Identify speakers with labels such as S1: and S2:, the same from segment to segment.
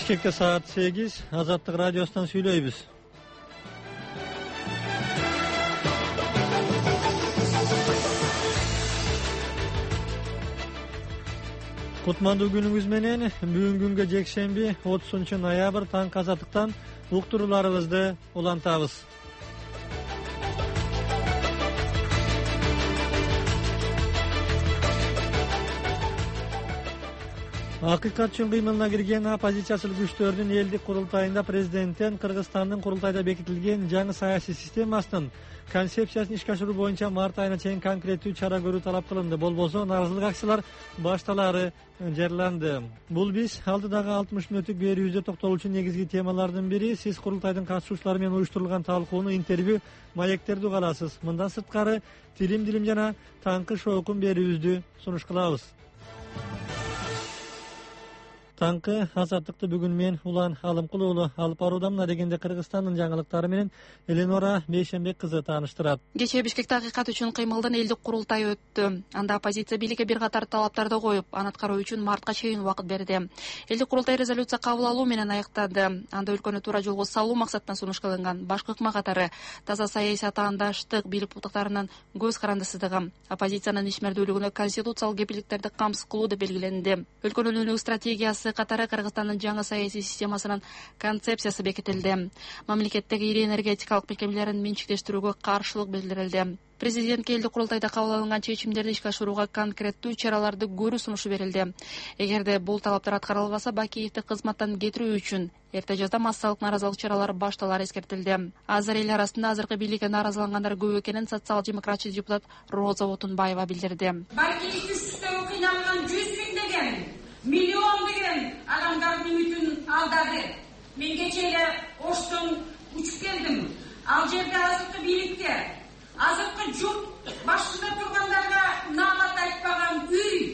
S1: Бишкекте саат 8, Азаттык радиосунан сүйлөйбүз. Кутмандуу күнүңүз менен. Бүгүн күнгө жекшемби 30-ноябрь таңкы Азаттыктан уктурууларыбызды улантабыз. Акыйкат үчүн кыймылына кирген оппозициялык күчтөрдүн элдик курултайында президенттен Кыргызстандын курултайда бекитилген жаңы саясий системасынын концепциясын ишке ашыруу боюнча март айына чейин конкреттүү чара көрүү талап кылынды. Болбосо нааразылык акциялар башталары жарыяланды. Бул биз алдыдагы 60 мүнөттүк берүүбүздө токтолуучу негизги темалардын бири. Сиз курултайдын катышуучулары менен уюштурулган талкууну, интервью, маектерди угаласыз. Мындан сырткары тилим жана таңкы шоукун берүүбүздү сунуш кылабыз. Таңкы Азаттыкты бүгүн мен Улан Алымкул уулу алып баруудамын. Дегенде Кыргызстандын жаңылыктары менен Эленора Бейшенбек кызы тааныштырат.
S2: Кечээ Бишкекте акыйкат үчүн кыймылдын элдик курултайы өттү. Анда оппозиция бийликке бир катар талаптарды коюп, аны аткаруу үчүн мартка чейин убакыт берди. Элдик курултай резолюция кабыл алуу менен аяктады. Анда өлкөнү туура жолго салуу максатынан сунуш кылынган башкы ыкма катары таза саясий атаандаштык, бийлик буттуктарынын көз карандысыздыгы, оппозициянын ишмердүүлүгүнө конституциялык кепилдиктерди камсыз кылуу деп белгиленди. Өлкөнүн өнүгүү стратегиясы катары Кыргызстандын жаңы саясий системасынын концепциясы бекитилди. Мамлекеттеги ири энергетикалык мекемелерин менчиктештирүүгө каршылык билдирилди. Президентке элдик курултайда кабыл алынган чечимдерди ишке ашырууга конкреттүү чараларды көрүү сунушу берилди. Эгерде бул талаптар аткарылбаса, Бакиевди кызматтан кетирүү үчүн эрте жазда массалык нааразылык чаралары башталары эскертилди. Азыр эл арасында азыркы бийликке нааразылангандар көп экенин социал-демократчы депутат Роза Отунбаева билдирди.
S3: Бакиевди үстүнө кыйналган 100 миңдеген, миллиондеген адамдардын үмүтүн алдады. Мен кечээ эле Оштон учуп келдим. Ал жерде азыркы бийликте, азыркы журт башында тургандарга наамат айтпаган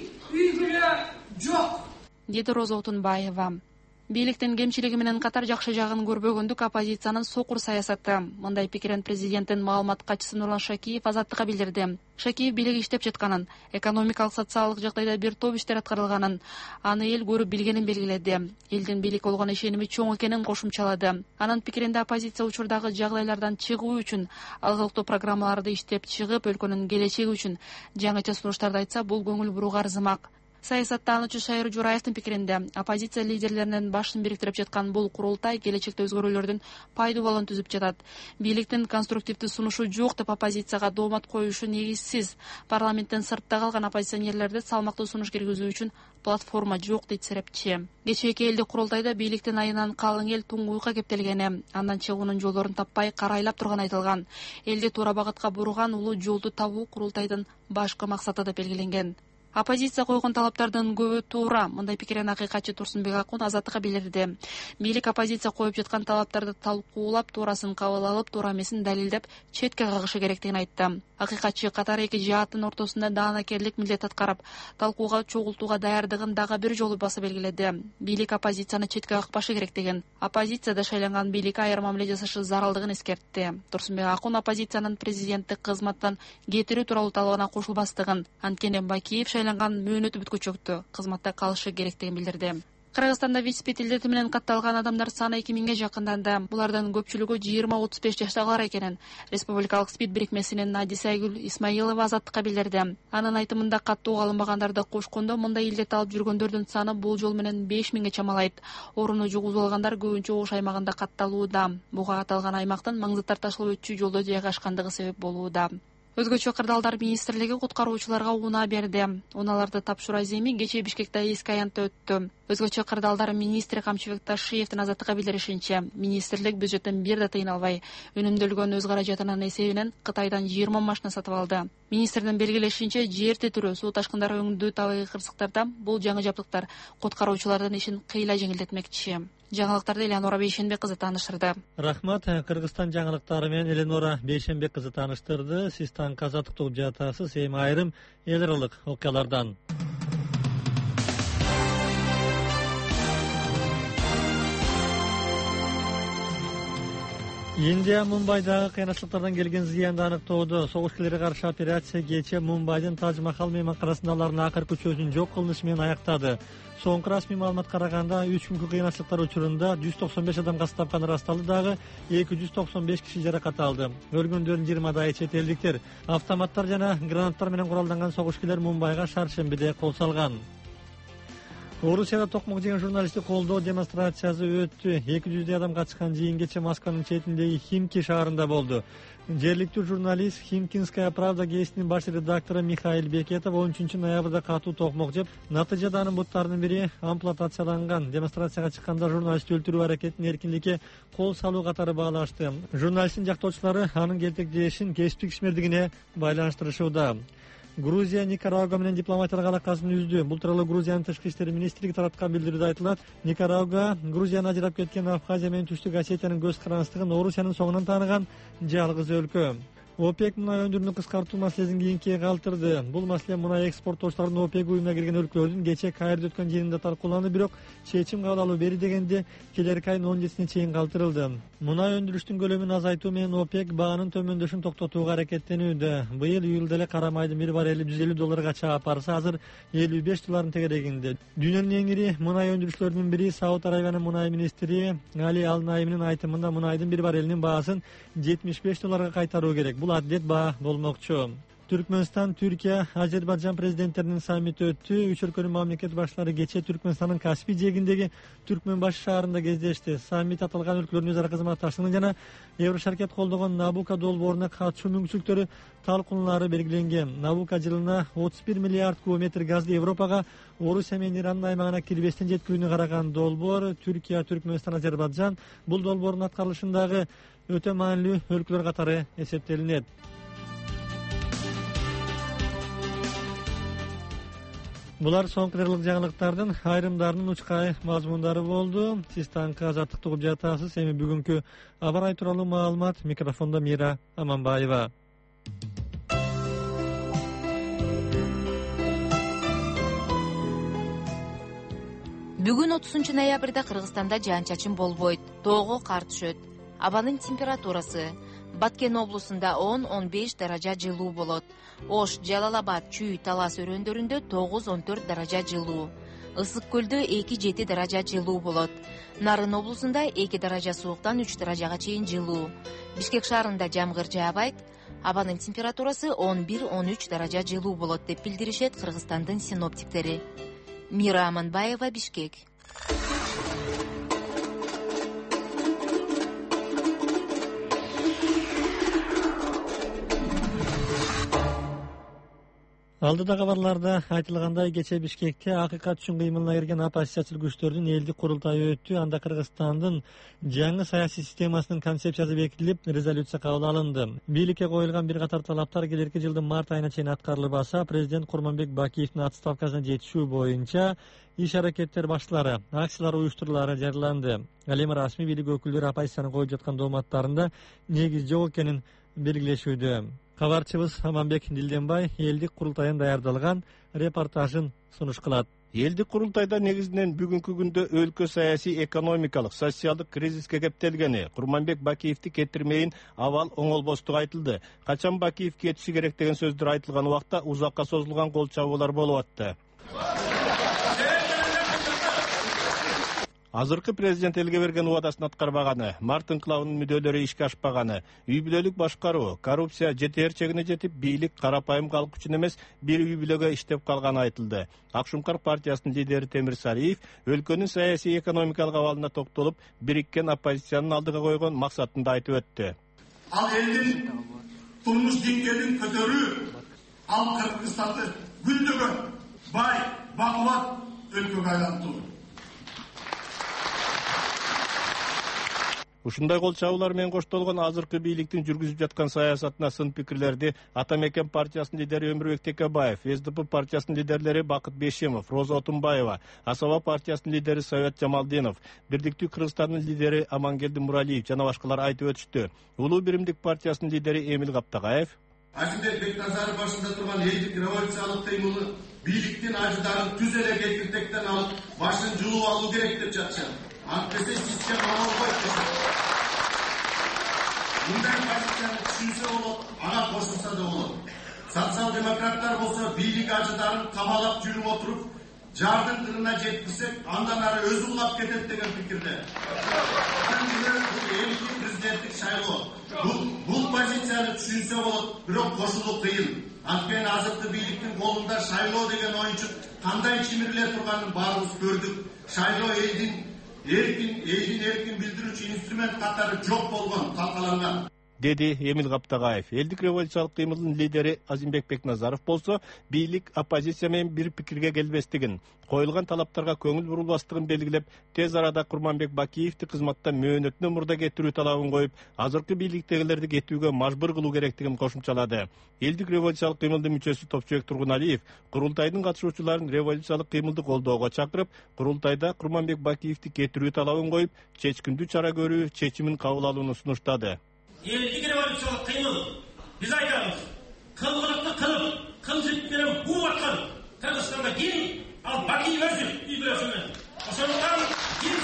S3: үй бүлө жок,
S2: деди Роза Отунбаева. Бийликтин кемчилиги менен катар жакшы жагын көрбөгөндүк оппозициянын сокур саясаты. Мындай пикирин президенттин маалымат катчысы Нурлан Шакиев Азаттыкка билдирди. Шакиев бийлик иштеп жатканын, экономикалык, социалдык жагдайда бир топ иштер аткарылганын, аны эл көрүп билгенин белгиледи. Элдин бийликке болгон ишеними чоң экенин кошумчалады. Анын пикиринде оппозиция учурдагы жагдайлардан чыгуу үчүн алгылыктуу программаларды иштеп чыгып, өлкөнүн келечеги үчүн жаңыча сунуштарды айтса, бул көңүл бурууга арзымак. Саясаттануучу Шайыр Жураевдин пикиринде, оппозиция лидерлеринин башын бириктирип жаткан бул курултай келечекте өзгөрүүлөрдүн пайдубалын түзүп жатат. Бийликтин конструктивдүү сунушу жок деп оппозицияга доомат коюшу негизсиз. Парламенттен сыртта калган оппозиционерлерди салмактуу сунуш киргизүү үчүн платформа жок, дейт серепчи. Кечээки элдик курултайда бийликтин айынан калың эл туңгуйга кептелгени, андан чыгуунун жолдорун таппай карайлап турганы айтылган. Элди туура багытка бурган улуу жолду табуу курултайдын башкы максаты деп белгиленген. Оппозиция койгон талаптардын көбү туура. Мындай пикирин акыйкатчы Турсунбек Акун Азаттыкка билдирди. Бийлик оппозиция коюп жаткан талаптарды талкуулап, туурасын кабыл алып, туура эмесин далилдеп, четке кагышы керектигин айтты. Акыйкатчы катар эки жааттын ортосунда даанакерлик милдет аткарып, талкууга чогултууга даярдыгын дагы бир жолу баса белгиледи. Бийлик оппозицияны четке какпашы керектигин, оппозицияда шайланган бийликке айыр мамиле жасашы зарылдыгын эскертти. Турсунбек Акун оппозициянын президентти кызматтан кетирүү тууралуу талабына кошулбастыгын, анткени Бакиев шайланган мөөнөтү бүткүчөктү, кызматта калышы керектигин билдирди. Кыргызстанда ВИЧ-спит менен катталган адамдар саны 2000ге жакынданды. Булардын көпчүлүгү 20-35 жаштагылар экенин Республикалык СПИД бирикмесинин Надиса Айгүл Исмаилова Азаттыкка билдирди. Анын айтымында каттуу алынбагандарды кошкондо мындай илдет алып жүргөндөрдүн саны болжол менен 5000ге чамалайт. Орууну жугузуп алгандар көбүнчө Ош аймагында катталууда. Буга аталган аймактын маңзы тарташылып өтчү жолдо жайгашкандыгы себеп болууда. Өзгөчө кырдаалдар министрлиги куткаруучуларга унаа берди. Унааларды тапшыруу аземи кечээ Бишкекте эски аянтта өттү. Өзгөчө кырдаалдар министри Камчыбек Ташиевдин Азаттыкка билдиришинче, министрлик бюджеттен бир да тыйын албай, өнүмдөлгөн өз каражатынын эсебинен Кытайдан 20 машина сатып алды. Министрдин белгилешинче, жер титирөө, суу ташкындары өңдүү табигый кырсыктарда бул жаңы жабдыктар куткаруучулардын ишин кыйла жеңилдетмекчи. Жаңылыктарды Эленора Бейшенбек кызы тааныштырды.
S1: Рахмат. Кыргызстан жаңылыктары менен Эленора Бейшенбек кызы тааныштырды. Сиз таңкы Азаттыкты угуп жатасыз. Эми айрым эл аралык окуялардан. Индия Мумбайдагы кыйынчылыктардан келген зыянды аныктоодо согуш тилерге каршы операция кечээ Мумбайдын Тадж-Махал мейманканасындагылардын акыркы көчөсүн жок кылынышы менен аяктады. Соңку расмий маалыматка караганда 3 күнгө кыйынчылыктар учурунда 195 адам кастапканы ырасталды дагы 295 киши жаракат алды. Өлгөндөрдүн 20 чет элдиктер. Автоматтар жана гранаттар менен куралданган согушкерлер Мумбайга шаршембиде кол салган. Орусияда токмок жеген журналистти колдоо демонстрациясы өттү. 200 адам катышкан жыйын кечээ Москванын четиндеги Химки шаарында болду. Жергиликтүү журналист Химкинская правда гезитинин баш редактору Михаил Бекетов 13 ноябрда катуу токмок жеп, натыйжада анын буттарынын бири ампутацияланган. Демонстрацияга чыкканда журналистти өлтүрүү аракетин эркиндикке кол салуу катары баалашты. Журналисттин жактоочулары анын келтектешин кесиптик ишмердигине байланыштырышууда. Грузия Никарагуа менен дипломатиялык алакасын үздү. Бул тууралуу Грузиянын тышкы иштер министрлиги тараткан билдирүүдө айтылат. Никарагуа Грузияны ажырап кеткен Абхазия менен Түштүк Осетиянын көз карандысындыгын Орусиянын соңунан тааныган жалгыз өлкө. ОПЕК мунай өндүрүүнү кыскартуу маселесин кийинкиге калтырды. Бул маселе мунай экспорттоочулардын ОПЕК уюмуна кирген өлкөлөрдүн кечээ Каирде өткөн жыйынында талкууланды, бирок чечим кабыл алуу бери дегенде келерки айдын 17-сине чейин калтырылды. Мунай өндүрүштүн көлөмүн азайтуу менен ОПЕК баанын төмөндөшүн токтотууга аракеттенүүдө. Быйыл июлда эле кара майдын bir барели $150 чаап барса, азыр $55 тегерегинде. Дүйнөнүн эң ири мунай өндүрүүчүлөрүнүн бири Сауд Арабиянын мунай министри Али Ал-Наиминин айтымында мунайдын bir барелинин баасын $75 кайтаруу керек. Бул адилет баа болмокчу. Түркмөнстан, Түркия, Азербайжан президенттеринин саммити өттү. Үч өлкөнүн мамлекет баштары кечээ Түркмөнстандын Каспий жээгиндеги Түркмөнбаш шаарында кездешти. Саммит аталган өлкөлөрдүн өз ара кызматташтыгын жана Еврошаркет колдогон Набука долбооруна катышуу мүмкүнчүлүктөрү талкуулаары белгиленген. Набука жылына 31 миллиард кубометр газды Европага, Орусия менен Ирандын аймагына кирбестен жеткирүүнү караган долбоор. Түркия, Түркмөнстан, Азербайжан бул долбоордун аткарылышындагы өтө маанилүү өлкөлөр катары эсептелинет. Булар соңку рырлык жаңылыктардын айрымдарынын учкай мазмундары болду. Сиз таңкы азаттыкты угуп жатасыз. Эми бүгүнкү аба ырайы тууралуу маалымат. Микрофондо Мира Аманбаева.
S4: Бүгүн 30 ноябрда Кыргызстанда жаан-чачын болбойт, тоого кар түшөт. Абанын температурасы Баткен облусунда 10-15 даража жылуу болот. Ош, Жалалабад, Чүй, Талас өрөөндөрүндө 9-14 даража жылуу. Ысык көлдө 2-7 даража жылуу болот. Нарын облусунда 2 даража сууктан 3 даражага чейин жылуу. Бишкек шаарында жамгыр жаабайт. Абанын температурасы 11-13 даража жылуу болот деп билдиришет Кыргызстандын синоптиктери. Мира Аманбаева, Бишкек.
S1: Алдыда кабарларда айтылгандай, кечээ Бишкекте акыйкат үчүн кыймылына кирген оппозициячыл күчтөрдүн элдик курултайы өттү. Анда Кыргызстандын жаңы саясий системасынын концепциясы бекитилип, резолюция кабыл алынды. Бийликке коюлган бир катар талаптар келерки жылдын март айына чейин аткарылбаса, президент Курманбек Бакиевдин отставкасына жетишүү боюнча иш аракеттер башталары, акциялар уюштурулары жарыяланды. Ал эми расмий бийлик өкүлдөрү оппозициянын коюп жаткан дооматтарында негиз жок экенин белгилешүүдө. Кабарчыбыз Аманбек Дилденбай элдик курултайын даярдалган репортажын сунуш кылат.
S5: Элдик курултайда негизинен бүгүнкү күндө өлкө саясий, экономикалык, социалдык кризиске кептелгени, Курманбек Бакиевди кетирмейин абал оңолбостугу айтылды. Качан Бакиев кетиши керек деген сөздөр айтылган убакта узакка созулган кол чабуулар болуп атты. Азыркы президент элге берген убадасын аткарбаганы, март инкылабынын мүдөлөрү ишке ашпаганы, үй бүлөлүк башкаруу, коррупция жетер чегине жетип, бийлик карапайым калк үчүн эмес, бир үй бүлөгө иштеп калганы айтылды. Акшумкар партиясынын лидери Темир Сариев өлкөнүн саясий экономикалык абалына токтолуп, бириккен оппозициянын алдыга койгон максатын да айтып өттү.
S6: Ал элдин турмуш деңгээлин көтөрүү, ал Кыргызстанды гүлдөгөн, бай, бакубат өлкөгө айлантуу.
S5: Ушундай кол чабуулар менен коштолгон азыркы бийликтин жүргүзүп жаткан саясатына сын пикирлерди Ата Мекен партиясынын лидери Өмүрбек Текебаев, СДП партиясынын лидерлери Бакыт Бешемов, Роза Отунбаева, Асаба партиясынын лидери Совет Жамалдинов, Бирдиктүү Кыргызстандын лидери Амангелди Муралиев жана башкалар айтып өтүштү. Улуу биримдик партиясынын лидери Эмил Каптагаев
S6: Ажыбек Бектазаров башында турган элдик революциялык кыймылы бийликтин ажыдарын түз эле кетиртектен алып, башын жулуп алуу керек деп жатышат. Антесе система болбойт. мындай позицияны түшүнсө болот, ага кошулса да болот. Социал-демократтар болсо бийлик ажыдарын камалап жүрүп отуруп, жардын тылына жеткизсек, андан ары өзү улап кетет деген пикирде. Элдин президенттик шайлоо. Бул позицияны түшүнсө болот, бирок кошулуу кыйын. Анткени азыркы бийликтин колунда шайлоо деген оюнчук кандай чимириле турганын баарыбыз көрдүк. Шайлоо элдин эркин билдирүүчү инструмент катары жок болгон, талкаланган.
S5: Деди Эмил Каптагаев. Элдик революциялык кыймылдын лидери Азимбек Бекназаров болсо, бийлик оппозиция менен бир пикирге келбестигин, коюлган талаптарга көңүл бурулбастыгын белгилеп, тез арада Курманбек Бакиевди кызматтан мөөнөтүнөн мурда кетирүү талабын коюп, азыркы бийликтегилерди кетүүгө мажбур кылуу керектигин кошумчалады. Элдик революциялык кыймылдын мүчөсү Топчубек Тургуналиев курултайдын катышуучуларын революциялык кыймылды колдоого чакырып, курултайда Курманбек Бакиевди кетирүү талабын коюп, чечкиндүү чара көрүү чечимин кабыл алууну сунуштады.
S7: Элдик революциялык кыймыл, биз айтабыз, кылгылыкты кылып, кылжыт менен бууп аткан Кыргызстанда ким? Ал Бакиев өзү үй бүлөсүнөн. Ошондуктан биз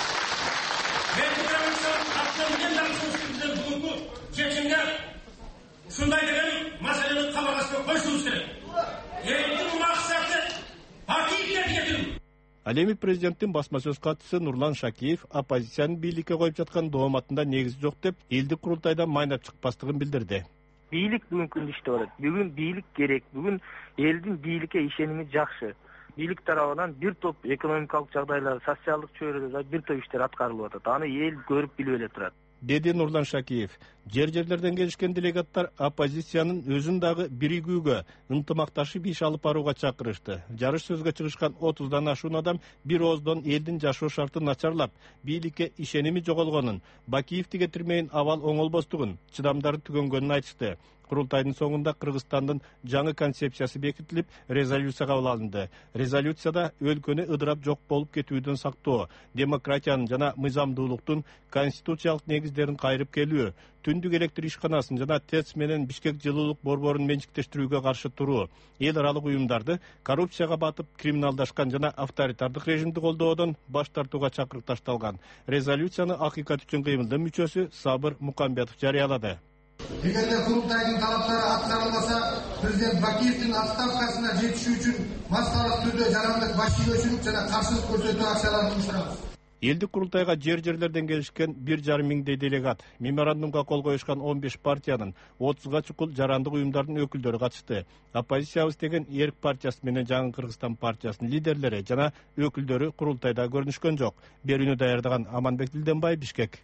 S7: элдик революциялык активден дагы бүгүнкү чечимге ушундай деген маселени кабыргасына коюшубуз керек. Элдин максаты Бакиевди кетирүү.
S5: Ал эми президенттин басма сөз катчысы Нурлан Шакиев оппозициянын бийликке коюп жаткан дооматында негизи жок деп элдик курултайда майнап чыкпастыгын билдирди.
S8: Бийлик бүгүн күндө иштеп атат. Бүгүн бийлик керек. Бүгүн элдин бийликке ишеними жакшы. Бийлик тарабынан бир топ экономикалык жагдайлар, социалдык чөйрөдө бир топ иштер аткарылып атат. Аны эл көрүп билип эле турат.
S5: Деди Нурлан Шакиев. Жер-жерлерден келишкен делегаттар оппозициянын өзүн дагы биригүүгө, ынтымакташып иш алып барууга чакырышты. Жарыш сөзгө чыгышкан 30дан ашуун адам бир ооздон элдин жашоо шартын начарлап, бийликке ишеними жоголгонун, Бакиевди кетирмейин абал оңолбостугун, чыдамдары түгөнгөнүн айтышты. Курултайдын соңунда Кыргызстандын жаңы концепциясы бекитилип, резолюция кабыл алынды. Резолюцияда өлкөнү ыдырап жок болуп кетүүдөн сактоо, демократиянын жана мыйзамдуулуктун конституциялык негиздерин кайрып келүү, түндүк электр ишканасын жана ТЭЦ менен Бишкек жылуулук борборун менчиктештирүүгө каршы туруу, эл аралык уюмдарды коррупцияга батып криминалдашкан жана авторитардык режимди колдоодон баш тартууга чакырык ташталган. Резолюцияны Акыйкат үчүн кыймылдын мүчөсү Сабыр Мукамбетов жарыялады.
S9: Эгерде курултайдын талаптары аткарылбаса, президент Бакиевдин отставкасына жетишүү үчүн массалык түрдө жарандык баш ийгөчүлүк жана каршылык көрсөтүү акцияларын уюштурабыз.
S5: Элдик курултайга жер-жерлерден келишкен 1,5 миңдей делегат, меморандумга кол коюшкан 15 партиянын 30га чукул жарандык уюмдардын өкүлдөрү катышты. Оппозициябыз деген Эрк партиясы менен Жаңы Кыргызстан партиясынын лидерлери жана өкүлдөрү курултайда көрүнүшкөн жок. Берүүнү даярдаган Аманбек Дилденбай, Бишкек.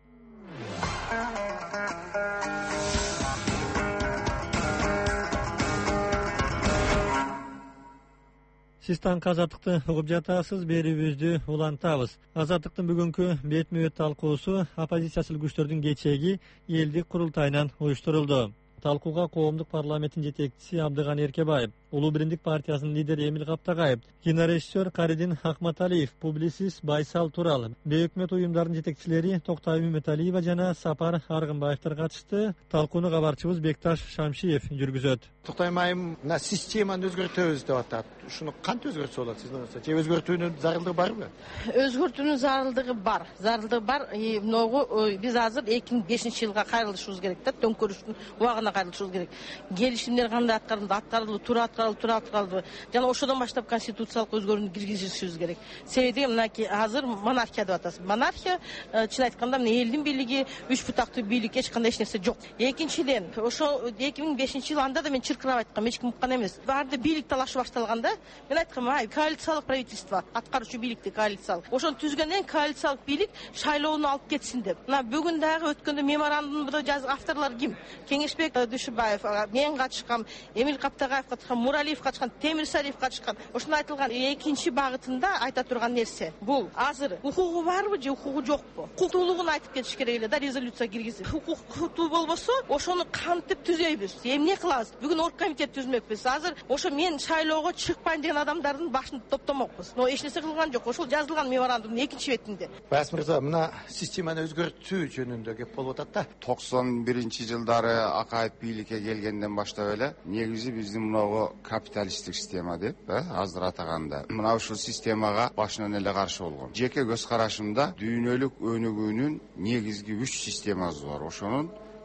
S1: Сиз таңкы Азаттыкты угуп жатасыз, берүүбүздү улантабыз. Азаттыктын бүгүнкү бетме-бет талкуусу оппозициячыл күчтөрдүн кечеги элдик курултайынан уюштурулду. Талкууга коомдук парламенттин жетекчиси Абдыган Эркебаев, Улуу биримдик партиясынын лидери Эмил Каптагаев, кинорежиссер Каридин Акматалиев, публицист Байсал Турал, бейөкмөт уюмдардын жетекчилери Токтоой Мөмөталиева жана Сапар Аргынбаевдер катышты. Талкууну кабарчыбыз Бекташ Шамшиев жүргүзөт.
S10: Токтоой майым мына системаны өзгөртөбүз деп атат. Ушуну кантип өзгөртсө болот сиздин ойыңузда? Же өзгөртүүнүн зарылдыгы барбы?
S11: Өзгөртүүнүн зарылдыгы бар. Зарылдыгы бар. Могу биз азыр 2005-жылга кайрылышыбыз керек да, төңкөрүштүн убагына кайрылышыбыз керек. Келишимдер кандай аткарылды, туура аткарылды. Жана ошодон баштап конституциялык өзгөрүүнү киргизишибиз керек. Себеби мынакей азыр монархия деп атасыз. Монархия чын айтканда мына элдин бийлиги, үч бутактуу бийлик, эч кандай нерсе жок. Экинчиден, ошо 2005-жыл анда да мен чыркырап айткам, эч ким уккан эмес. Баарды бийлик талашы башталганда мен айткам, коалициялык правительство, аткаруучу бийликти коалициялык. Ошону түзгөндөн коалициялык бийлик шайлоону алып кетсин деп. Мына бүгүн дагы өткөндө меморандумду жазган авторлор ким? Кеңешбек Дүйшүбаев, мен катышкам, Эмил Каптагаев катышкан, Муралиев катышкан, Темирсалиев катышкан. Ошондо айтылган экинчи багытында айта турган нерсе бул азыр укугу барбы же укугу жокпу? Укуктуулугун айтып кетиш керек эле да, резолюция киргизип. Укуктуу болбосо ошону кантип түзөйбүз? Эмне кылабыз? Бүгүн оргкомитет түзмөкпүз. Азыр ошо мен шайлоого чыкпайм деген адамдардын башын топтомокпуз. Но эч нерсе кылган жок. Ошол жазылган меморандумдун экинчи бетинде.
S10: Байс мырза, мына системаны өзгөртүү жөнүндө кеп болуп атат да.
S12: 91-жылдары Акаев бийликке келгенден баштап эле негизи биздин мынагу капиталисттик система деп, азыр атаганда. Мына ушул системага башынан эле каршы болгон. Жеке көз карашымда дүйнөлүк өнүгүүнүн негизги 3 системасы бар. Ошонун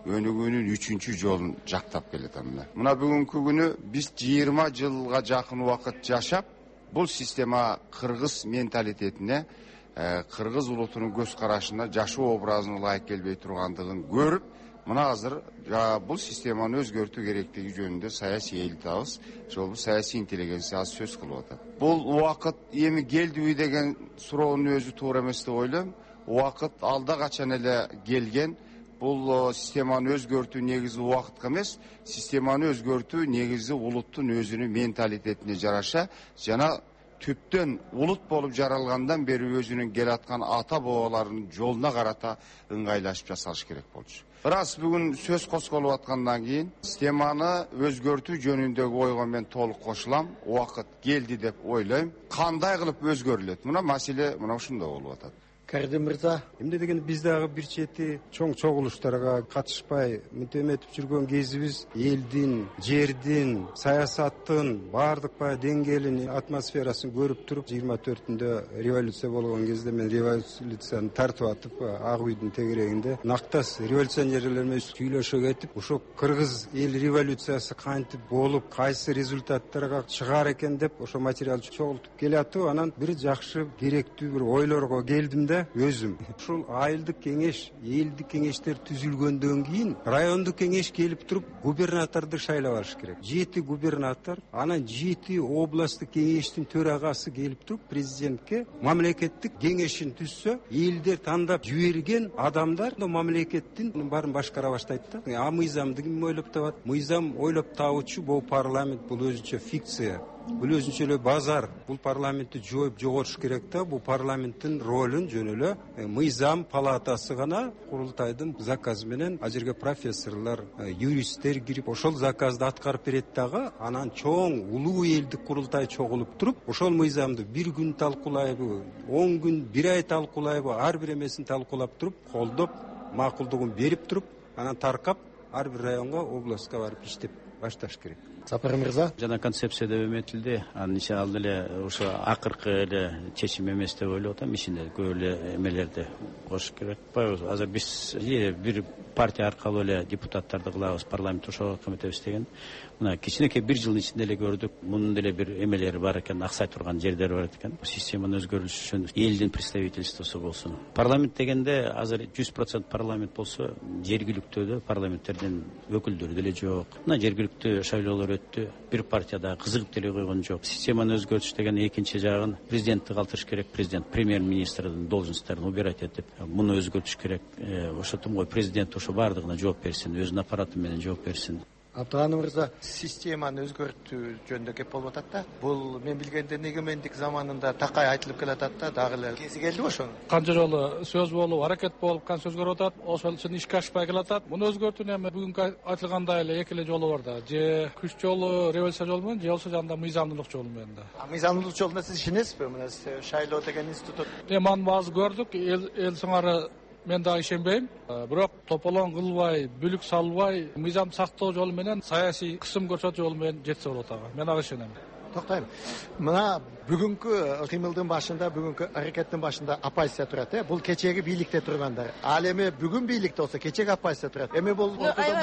S12: өнүгүүнүн 3-cü жолун жактап келатам. Мына бүгүнкү күнү биз 20 жылга жакын убакыт жашап, бул система кыргыз менталитетине, кыргыз улутунун көз карашына, жашоо образына ылайык келбей тургандыгын көрүп, мына азыр бул системаны өзгөртүү керектиги жөнүндө саясий элитабыз, жолу саясий интеллигенция аз сөз кылып атат. Бул убакыт эми келдиби деген суроонун өзү туура эмес деп ойлойм. Убакыт алда качан эле келген. Бул системаны өзгөртүү негизи убакытка эмес, системаны өзгөртүү негизи улуттун өзүнүн менталитетине жараша жана түптөн улут болуп жаралгандан бери өзүнүн келаткан ата бабаларынын жолуна карата ыңгайлашып жасалыш керек болчу. Рас бүгүн сөз козголуп аткандан кийин системаны өзгөртүү жөнүндөгү ойго мен толук кошулам. Убакыт келди деп ойлойм. Кандай кылып өзгөрүлөт? Мына маселе мына ушундай болуп атат.
S10: Кәрдім мырза,
S13: Эмне деген биз дагы бир чети чоң чогулуштарга катышпай мынтем этип жүргөн кезибиз элдин, жердин, саясаттын баардык деңгээлин, атмосферасын көрүп туруп 24-түндө революция болгон кезде мен революцияны тартып атып Ак үйдүн тегерегинде нактас революционерлер менен сүйлөшө кетип, ошо кыргыз эл революциясы кантип болуп, кайсы результаттарга чыгаар экен деп ошо материал чогултуп келатып, анан бир жакшы керектүү бир ойлорго келдим да өзүм. Ушул айылдык кеңеш, элдик кеңештер түзүлгөндөн кийин райондук кеңеш келип туруп губернаторду шайлап алыш керек. 7 губернатор, анан 7 областтык кеңештин төрагасы келип туруп президентке мамлекеттик кеңешин түзсө, элдер тандап жиберген адамдар мамлекеттин баарын башкара баштайт да. А мыйзамды ким ойлоп табат? Мыйзам ойлоп табуучу бул парламент, бул өзүнчө фикция. Бул өзүнчө эле базар. Бул парламентти жооп жоготуш керек да. Бул парламенттин ролун жөн эле мыйзам палатасы гана курултайдын заказы менен а жерге профессорлор, юристтер кирип ошол заказды аткарып берет дагы, анан чоң улуу элдик курултай чогулуп туруп, ошол мыйзамды бир күн талкуулайбы, 10 күн, 1 ай талкуулайбы, ар бир эмесин талкуулап туруп, колдоп, макулдугун берип туруп, анан таркап ар бир районго, областка барып иштеп башташ керек.
S10: Сапар мырза,
S14: жана концепция деп эметилди. Анын ичине ал эле ошо акыркы эле чечим эмес деп ойлоп атам. Ичинде көп эле эмелерди кошуш керек. Азыр биз бир партия аркылуу эле депутаттарды кылабыз, парламент ошого көмөтөбүз деген. Мына кичинекей бир жылдын ичинде эле көрдүк. Мунун деле бир эмелери бар экен, аксай турган жерлери бар экен. Системанын өзгөрүшү үчүн элдин представительствосу болсун. Парламент дегенде азыр 100% парламент болсо, жергиликтүү парламенттердин өкүлдөрү деле жок. Мына жергиликтүү шайлоолор өттү. Бир партияда кызыгып деле койгон жок. Системаны өзгөртүш деген экинчи жагын президентти калтырыш керек. Президент премьер-министрдин должностторун убирать этип, муну өзгөртүш керек. Ошотум го президент ошо баардыгына жооп берсин, өзүнүн аппараты менен жооп берсин.
S10: Абдыган мырза, системаны өзгөртүү жөнүндө кеп болуп атат да. Бул мен билгенде эгемендик заманында такай айтылып келатат да, дагы эле кези келдиби ошону?
S15: Канча жолу сөз болуп, аракет болуп, канча өзгөрүп атат, ошол үчүн ишке ашпай келатат. Муну өзгөртүүнү эми бүгүнкү айтылгандай эле эки эле жолу бар да. Же күч жолу, революция жолу менен, же болбосо жанда мыйзамдуулук жолу менен да.
S10: Мыйзамдуулук жолуна сиз ишенесизби? Мына шайлоо деген институт.
S15: Эми аны баазы көрдүк, эл сыңары мен дагы ишенбейм. Бирок тополоң кылбай, бүлүк салбай, мыйзамды сактоо жолу менен, саясий кысым көрсөтүү жолу менен жетсе болот ага. Мен ага ишенем.
S10: Токтойм. Мына бүгүнкү кыймылдын башында, бүгүнкү аракеттин башында оппозиция турат. Бул кечеги бийликте тургандар. Ал эми бүгүн бийликте болсо, кечеги оппозиция турат. Эми бул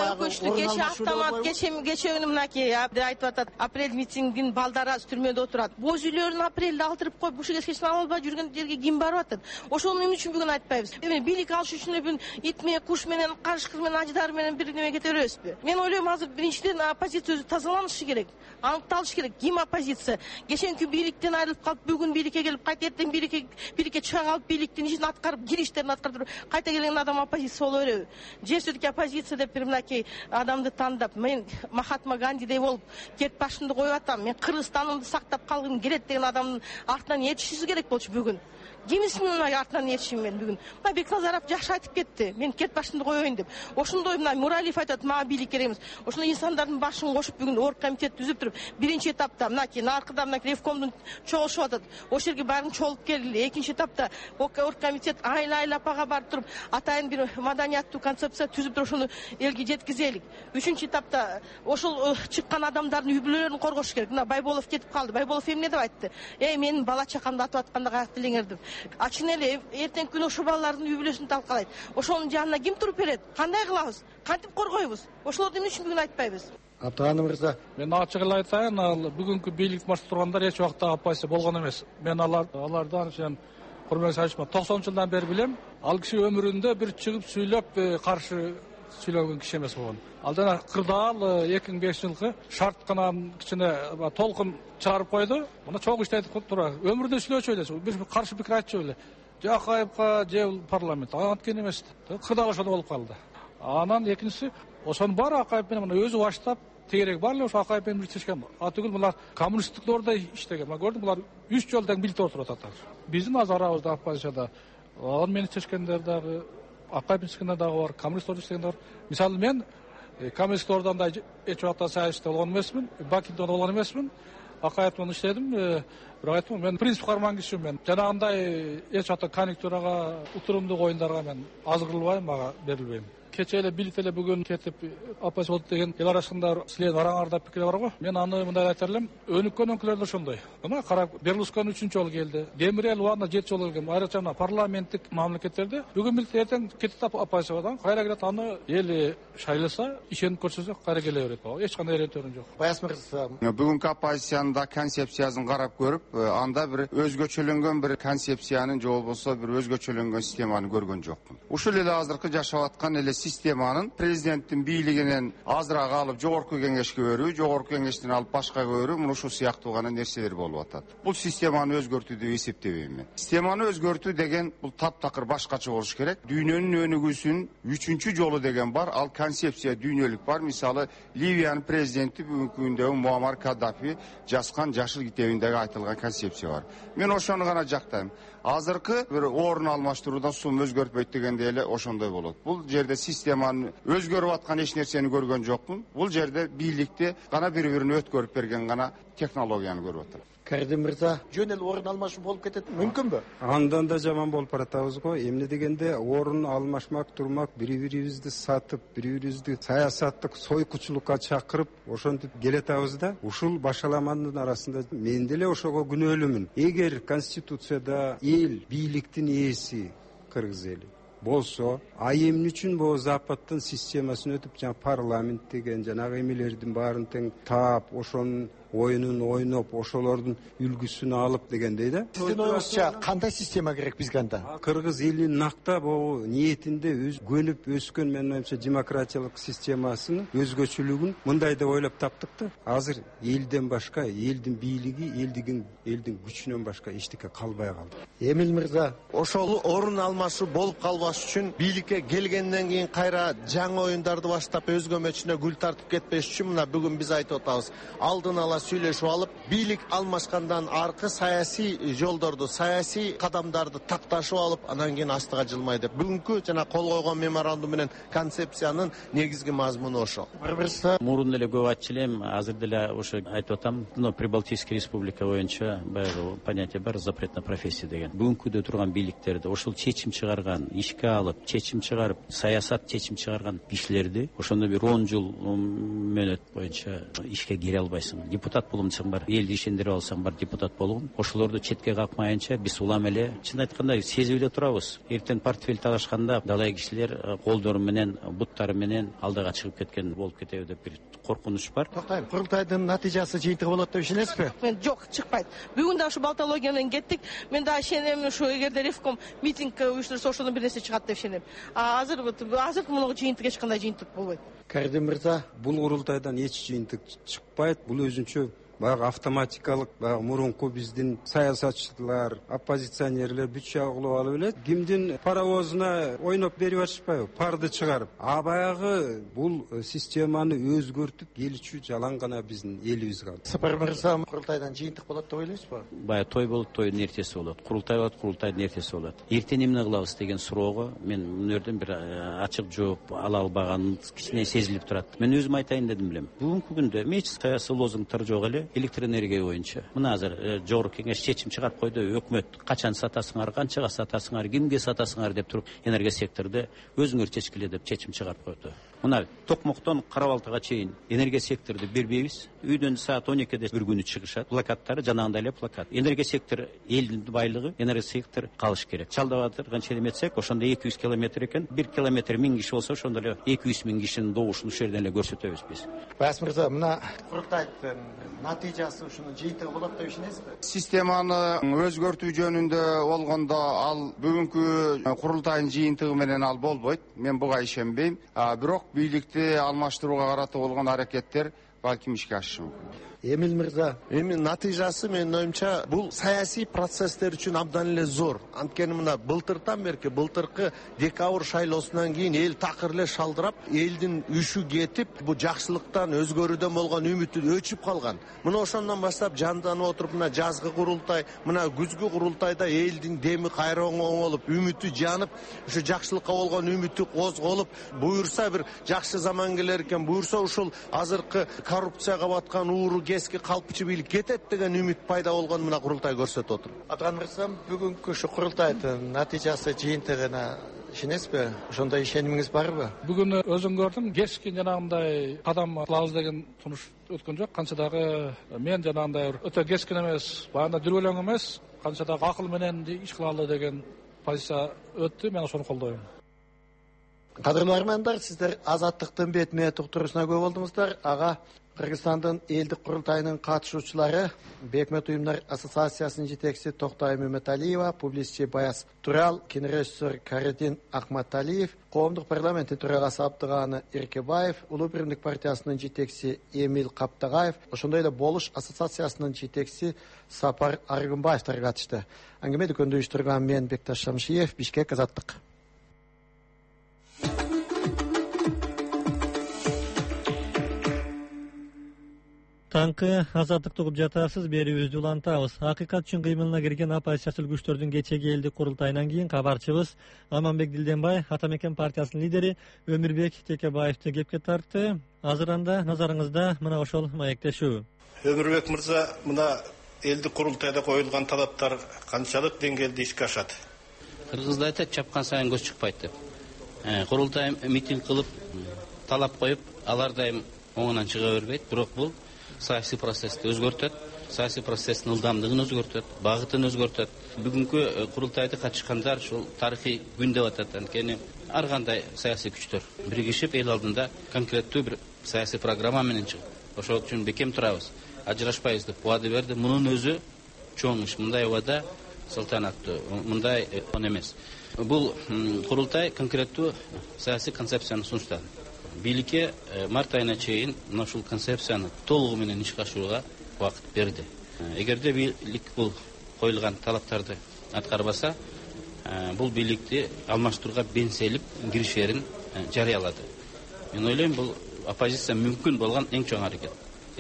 S11: кечеги мынакей айтып атат. Апрель митингинин балдары түрмөдө отурат. Боз үйлөрүн апрелде алдырып коюп, бушуга кечин ала албай жүргөн жерге ким барып атат? Ошону эмне үчүн бүгүн айтпайбыз? Эми бийлик алыш үчүн бүгүн ит менен, куш менен, карыш кыз менен, аждар менен бир неме кете беребизби? Мен ойлойм, азыр биринчиден оппозиция өзү тазаланышы керек, аныкталышы керек. Ким оппозиция? Кеченки бийликтен айрылып калып, бүгүн бийликке келип, кайта эртең бийликке чыга калып, бийликтин ишин аткарып, кириштерин аткарып, кайта келген адам оппозиция боло береби? Же все-таки оппозиция деп бир мынакей адамды тандап, мен Махатма Гандидей болуп, кет башымды коюп атам, мен Кыргызстанымды сактап калгым келет деген адамдын артынан эришишибиз керек болчу бүгүн. Кимисинин артынан эришим мен бүгүн? Мына Бекназаров жакшы айтып кетти. Мен кет башымды коеюн деп. Ошондой мына Муралиев айтат, мага бийлик керек эмес. Ошондой инсандардын башын кошуп бүгүн оргкомитет түзүп туруп, биринчи этапта мынакей наркыда мынакей ревкомдун чогулушу атат. Ошол жерге баарын чогулуп келди. Экинчи этапта оргкомитет айлап ага барып туруп, атайын бир маданияттуу концепция түзүп туруп, ошону элге жеткизелик. Үчүнчү этапта ошол чыккан адамдардын үй бүлөлөрүн коргош керек. Мына Байболов кетип калды. Байболов эмне деп айтты? Менин бала чакамды атып атканда каяк делеңер деп. Ачын эле эртең күнү ошо балалардын үй бүлөсүн талкалайт. Ошонун жанына ким туруп берет? Кандай кылабыз? кантип коргойбуз? Ошолорду эмне үчүн бүгүн айтпайбыз?
S10: Абдыганы мырза.
S15: Мен ачык эле айтайын, ал бүгүнкү бийлик башында тургандар эч убакта оппозиция болгон эмес. Мен алардан сен Курман Саишма 90-жылдан бери билем. Ал киши өмүрүндө бир чыгып сүйлөп каршы сүйлөгөн киши эмес болгон. Ал жана кырдаал 2005-жылкы шарт гана кичине толкун чыгарып койду. Мына чоң ишти айтып тура. Өмүрүндө сүйлөчү эле, бир каршы пикир айтчу эле. Акаевка же парламент анткени эмес. Кырдаал ошондой болуп калды. Анан экинчиси, ошонун баары Акаев менен мына өзү баштап тегерек бар эле ошо Акаев менен бириктешкен. Атүгүл булар коммунисттик дордо иштеген. Мен көрдүм, булар 3 жолу тең бирге отуруп атат. Биздин аз арабызда оппозицияда ал менен иштешкендер дагы, Акаев менен дагы бар, коммунист дордо иштегендер бар. Мисалы мен коммунист дордондо эч убакта саясатта болгон эмесмин, Бакинде болгон эмесмин. Акаев менен иштедим. Бирок айттым, мен принцип карман кишимин. Жанагындай эч убакта конъюнктурага, утурумдук оюндарга мен азгырылбайм, мага берилбейм. Кече эле билип эле бүгүн кетип оппозиция болду деген эл арасында силердин араңарда пикир бар го. Мен аны мындай айтар элем, өнүккөн өңкүлөр да ошондой. Мына карап, Берлускони 3-чү жолу келди. Демирел Уана 7 жолу келген. Айрыкча мына парламенттик мамлекеттерде бүгүн билет эртең кетип оппозициядан кайра келет, аны эл шайласа, ишенип көрсөтсө кайра келе берет. Эч кандай эрентөрүн жок.
S12: Баяс мырза, бүгүнкү оппозициянын да концепциясын карап көрүп, анда бир өзгөчөлөнгөн бир концепциянын же болбосо бир өзгөчөлөнгөн системаны көргөн жокмун. Ушул эле азыркы жашап аткан эле системанын президенттин бийлигинен азыраак алып жогорку кеңешке берүү, жогорку кеңештен алып башкага берүү, мына ушул сыяктуу гана нерселер болуп атат. Бул системаны өзгөртүү деп эсептебейм мен. Системаны өзгөртүү деген бул таптакыр башкача болуш керек. Дүйнөнүн өнүгүүсүн 3-чү жолу деген бар, ал концепция дүйнөлүк бар. Мисалы, Ливиянын президенти бүгүнкү күндө Муаммар Каддафи жазган Жашыл китебиндеги айтылган концепция бар. Мен ошону гана жактайм. Азыркы бир орун алмаштыруудан сум өзгөртпөйт дегенде эле ошондой болот. Бул жерде системаны өзгөрүп аткан эч нерсени көргөн жокмун. Бул жерде бийликти гана бири-бирин өткөрүп берген гана технологияны көрүп атат.
S10: Кәрдим мырза, жөн эле орун алмашуу болуп кетет, мүмкүнбү?
S13: Андан да жаман болуп баратабыз го. Эмне дегенде орун алмашмак, турмак, бири-бирибизди сатып, бири-бирибизди саясаттык сойкучулукка чакырып, ошентип келетабыз да. Ушул башаламанын арасында мен деле ошого күнөөлүүмүн. Эгер конституцияда эл бийликтин ээси кыргыз эли болсо, эмне үчүн бул западтын системасын өтүп, жана парламент деген жанагы эмелердин баарын тең таап, ошонун оюнун ойноп, ошолордун үлгүсүн алып дегендей да.
S10: Сиздин оюңузча кандай система керек бизге анда?
S13: Кыргыз элинин нактап ниетинде көнүп өскөн, менин оюмча, демократиялык системасынын өзгөчөлүгүн мындай деп ойлоп таптык да. Азыр элден башка, элдин бийлиги, элдин күчүнөн башка эчтеке калбай калды.
S10: Эмил мырза, ошол орун алмашуу болуп калбаш үчүн бийликке келгенден кийин кайра жаңы оюндарды баштап өзгөмөчүнө гүл тартып кетпеш үчүн мына бүгүн биз айтып атабыз. Алдын ала сүйлөшүп алып, бийлик алмашкандан аркы саясий жолдорду, саясий кадамдарды такташып алып, анан кийин астыга жылмай деп. Бүгүнкү жана кол койгон меморандум менен концепциянын негизги мазмуну ошол.
S14: Мурун эле көп айтчу элем, азыр деле ошо айтып атам. Прибалтийский республика боюнча баягы понятие бар, запрет на профессия деген. Бүгүнкүдө турган бийликтерди ошол чечим чыгарган, ишке алып, чечим чыгарып, саясат чечим чыгарган кишилерди ошондо бир 10 жыл мөөнөт боюнча ишке кире албайсың. Депутат болумсаң бар, элди ишендирип алсаң бар депутат болгон. Ошолорду четке какмайынча биз улам эле чын айтканда сезип эле турабыз. Эртең портфель талашканда далай кишилер колдору менен, буттары менен алдыга чыгып кеткен болуп кетеби деп бир коркунуч бар.
S10: Токтойм. Курултайдын натыйжасы жыйынтыгы болот деп ишенесизби?
S11: Мен жок, чыкпайт. Бүгүн да ушу балтология менен кеттик. Мен да ишенем, ушу эгерде ревком митинг уюштурса ошондон бир нерсе чыгат деп ишенем. Азыр муну жыйынтык эч кандай жыйынтык болбойт.
S10: Кәрдим мырза,
S13: бул курултайдан эч жыйынтык чыкпайт. Бул өзүнчө баягы автоматикалык, баягы мурунку биздин саясатчылар, оппозиционерлер бүт чагылып алып эле кимдин паровозуна ойноп берип атышпайбы, парды чыгарып. Баягы бул системаны өзгөртүп келичүү жалаң гана биздин элибиз калды.
S10: Сапар мырза, курултайдан жыйынтык болот деп ойлойсузбу?
S14: Баягы той болот, тойдун эртеси болот. Курултай болот, курултайдын эртеси болот. Эртең эмне кылабыз деген суроого мен мына жерден бир ачык жооп ала албаганым кичине сезилип турат. Мен өзүм айтайын дедим билем. Бүгүнкү күндө эч саясий лозунгтар жок эле. Электроэнергия боюнча. Мына азыр жогорку кеңеш чечим чыгарып койду. Өкмөт качан сатасыңар, канчага сатасыңар, кимге сатасыңар деп туруп энергия секторунда өзүңөр чечкиле деп чечим чыгарып койду. мына Токмоктон Карабалтыга чейин энергия секторду бербейбиз. Үйдөн саат 12-де бир күнү чыгышат. Плакаттары жанагындай эле плакат. Энергия сектору элдин байлыгы, энергия сектор калыш керек. Чалдабатыр канча эметсек, ошондо 200 километр экен. 1 километр 1000 киши болсо, ошондо эле 200 000 кишинин добушун ушул жерден эле көрсөтөбүз биз.
S16: Баяс мырза, мына курултайдын натыйжасы ушунун жыйынтыгы болот деп ишенесизби?
S12: Системаны өзгөртүү жөнүндө болгондо ал бүгүнкү курултайдын жыйынтыгы менен ал болбойт. Мен буга ишенбейм. Бирок бийликти алмаштырууга карата болгон аракеттер балким ишке ашышы мүмкүн.
S16: Эмил мырза,
S10: эми натыйжасы менин оюмча бул саясий процесстер үчүн абдан эле зор. Анткени мына былтыртан берки, былтыркы декабрь шайлоосунан кийин эл такыр эле шалдырап, элдин үшү кетип, бул жакшылыктан, өзгөрүүдөн болгон үмүтү өчүп калган. Мына ошондон баштап жанданып отуруп, мына жазгы курултай, мына күзгү курултайда элдин деми кайра оңолуп, үмүтү жанып, ушу жакшылыкка болгон үмүтү козголуп, буюрса бир жакшы заман келер экен, буюрса ушул азыркы коррупцияга баткан ууру эски калпчы бийлик кетет деген үмүт пайда болгон мына курултай көрсөтүп отур.
S16: Аткан мырзам, бүгүнкү ушу курултайдын натыйжасы жыйынтыгына ишенесизби? Ошондой ишенимиңиз барбы?
S15: Бүгүн өзүң көрдүм, кечки жанагындай кадам кылабыз деген сунуш өткөн жок. Канча дагы мен жанагындай өтө кескин эмес, баягы дүрбөлөң эмес, канча дагы акыл менен иш кылалы деген позиция өттү. Мен ошону колдойм.
S16: Кадырлуу армандар, сиздер Азаттыктын бетме туктурусуна көп болдуңуздар. Ага Кыргызстандын элдик курултайынын катышуучулары Бекмет уюмдар ассоциациясынын жетекчиси Токтай Мөмөталиева, публицистчи Баяс Турал, кинорежиссер Каридин Акматалиев, коомдук парламенттин төрагасы Абдыганы Эркебаев, Улуу биримдик партиясынын жетекчиси Эмил Каптагаев, ошондой эле Болуш ассоциациясынын жетекчиси Сапар Аргынбаевтар катышты. Аңгеме дүкөндө уюштурган мен Бекташ Шамшиев, Бишкек, Азаттык.
S1: Таңкы Азаттыкты угуп жатасыз, берүүбүздү улантабыз. Акыйкат үчүн кыймылына кирген оппозициячыл күчтөрдүн кечеги элдик курултайынан кийин кабарчыбыз Аманбек Дилденбай Атамекен партиясынын лидери Өмүрбек Текебаевди кепке тартты. Азыр анда назарыңызда мына ошол маектешүү.
S5: Өмүрбек мырза, мына элдик курултайда коюлган талаптар канчалык деңгээлде ишке ашат?
S14: Кыргызда айтат, чапкан сайын көз чыкпайт деп. Курултай митинг кылып, талап коюп, алар дайым оңунан чыга бербейт. Бирок бул саясий процессти өзгөртөт, саясий процесстин ылдамдыгын өзгөртөт, багытын өзгөртөт. Бүгүнкү курултайда катышкандар ушул тарыхый күн деп атат. Анткени ар кандай саясий күчтөр биригишип эл алдында конкреттүү бир саясий программа менен чыгып, ошол үчүн бекем турабыз, ажырашпайбыз деп убада берди. Мунун өзү чоң иш. Мындай убада салтанаттуу, мындай эмес. Бул курултай конкреттүү саясий концепцияны сунуштады. Бийликке март айына чейин ушул концепцияны толугу менен ишке ашырууга убакыт берди. Эгерде бийлик бул коюлган талаптарды аткарбаса, бул бийликти алмаштырууга бенселип киришерин жарыялады. Мен ойлойм, бул оппозиция мүмкүн болгон эң чоң аракет.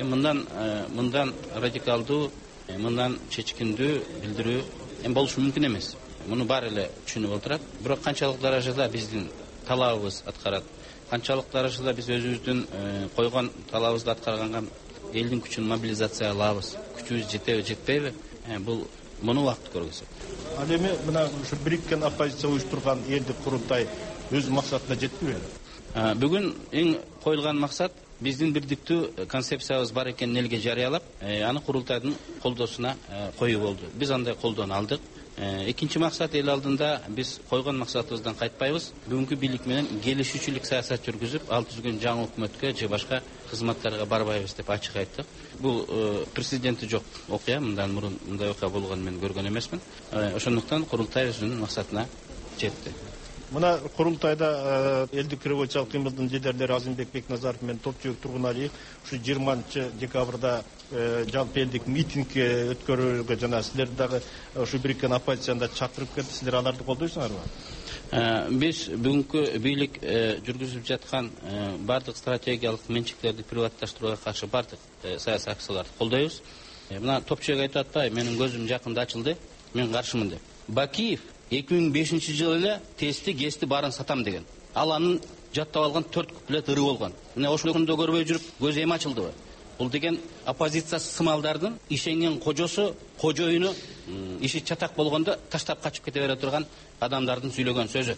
S14: Мындан радикалдуу, мындан чечкиндүү билдирүү болушу мүмкүн эмес. Муну баары эле түшүнүп отурат. Бирок канчалык даражада биздин талабыбыз аткарат, канчалык даражада биз өзүбүздүн койгон талабыбызды аткарганга элдин күчүн мобилизация алабыз, күчүбүз жетеби, жетпейби? Бул муну убакыт көргөзөт.
S5: Ал эми мына ушу бириккен оппозиция уюштурган элдик курултай өз максатына жетпиби?
S14: Бүгүн эң коюлган максат биздин бирдиктүү концепциябыз бар экенин элге жарыялап, аны курултайдын колдоосуна коюу болду. Биз андай колдоону алдык. Экинчи максат, эл алдында биз койгон максатыбыздан кайтпайбыз. Бүгүнкү бийлик менен келишүүчүлүк саясат жүргүзүп, ал түзгөн жаңы өкмөткө же башка кызматтарга барбайбыз деп ачык айттык. Бул президенти жок окуя, мындан мурун мындай окуя болгонун мен көргөн эмесмин. Ошондуктан курултай өзүнүн максатына жетти.
S5: Мына курултайда элдик революциялык кыймылдын лидерлери Азимбек Бекназаров менен Топчубек Тургуналиев ушу 20 декабрда жалпы элдик митинг өткөрүүгө жана силер дагы ушу бириккен оппозицияны чакырып келди. Силер аларды колдойсуңарбы?
S14: Биз бүгүнкү бийлик жүргүзүп жаткан бардык стратегиялык менчиктерди приватташтырууга каршы бардык саясий акцияларды колдойбуз. Мына Топчубек айтып атпайбы, менин көзүм жакында ачылды, мен каршымын деп. Бакиев 2005 жылы эле тести гести барын сатам деген. Ал анын жаттап алган 4 куплет ыры болгон. Мына ошол күндө көрбөй жүрүп көзү эми ачылдыбы? Бул деген оппозиция сымалдардын ишенген кожосу, кожоюну иши чатак болгондо таштап качып кете бере турган адамдардын сүйлөгөн сөзү.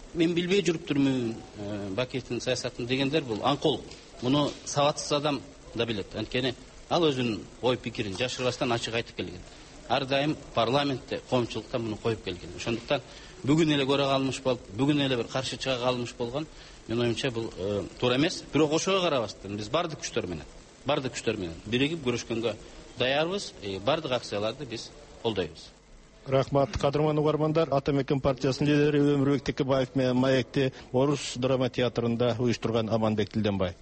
S17: мен билбей жүрүптүрмүн Бакиевдин саясатын дегендер бул аңколук. Муну сабатсыз адам да билет. Анткени ал өзүнүн ой пикирин жашырбастан ачык айтып келген. Ар дайым парламентте, коомчулукта муну коюп келген. Ошондуктан бүгүн эле көрө калмыш болуп, бүгүн эле бир каршы чыга калмыш болгон, менин оюмча бул туура эмес. Бирок ошого карабастан биз бардык күчтөр менен биригип күрөшкөнгө даярбыз. Бардык акцияларды биз колдойбуз.
S5: Рахмат, кадырман угармандар. Атамекен партиясынын лидери Өмүрбек Текебаев менен Маекти Орус драма театрында уюштурган Аманбек Тилденбай.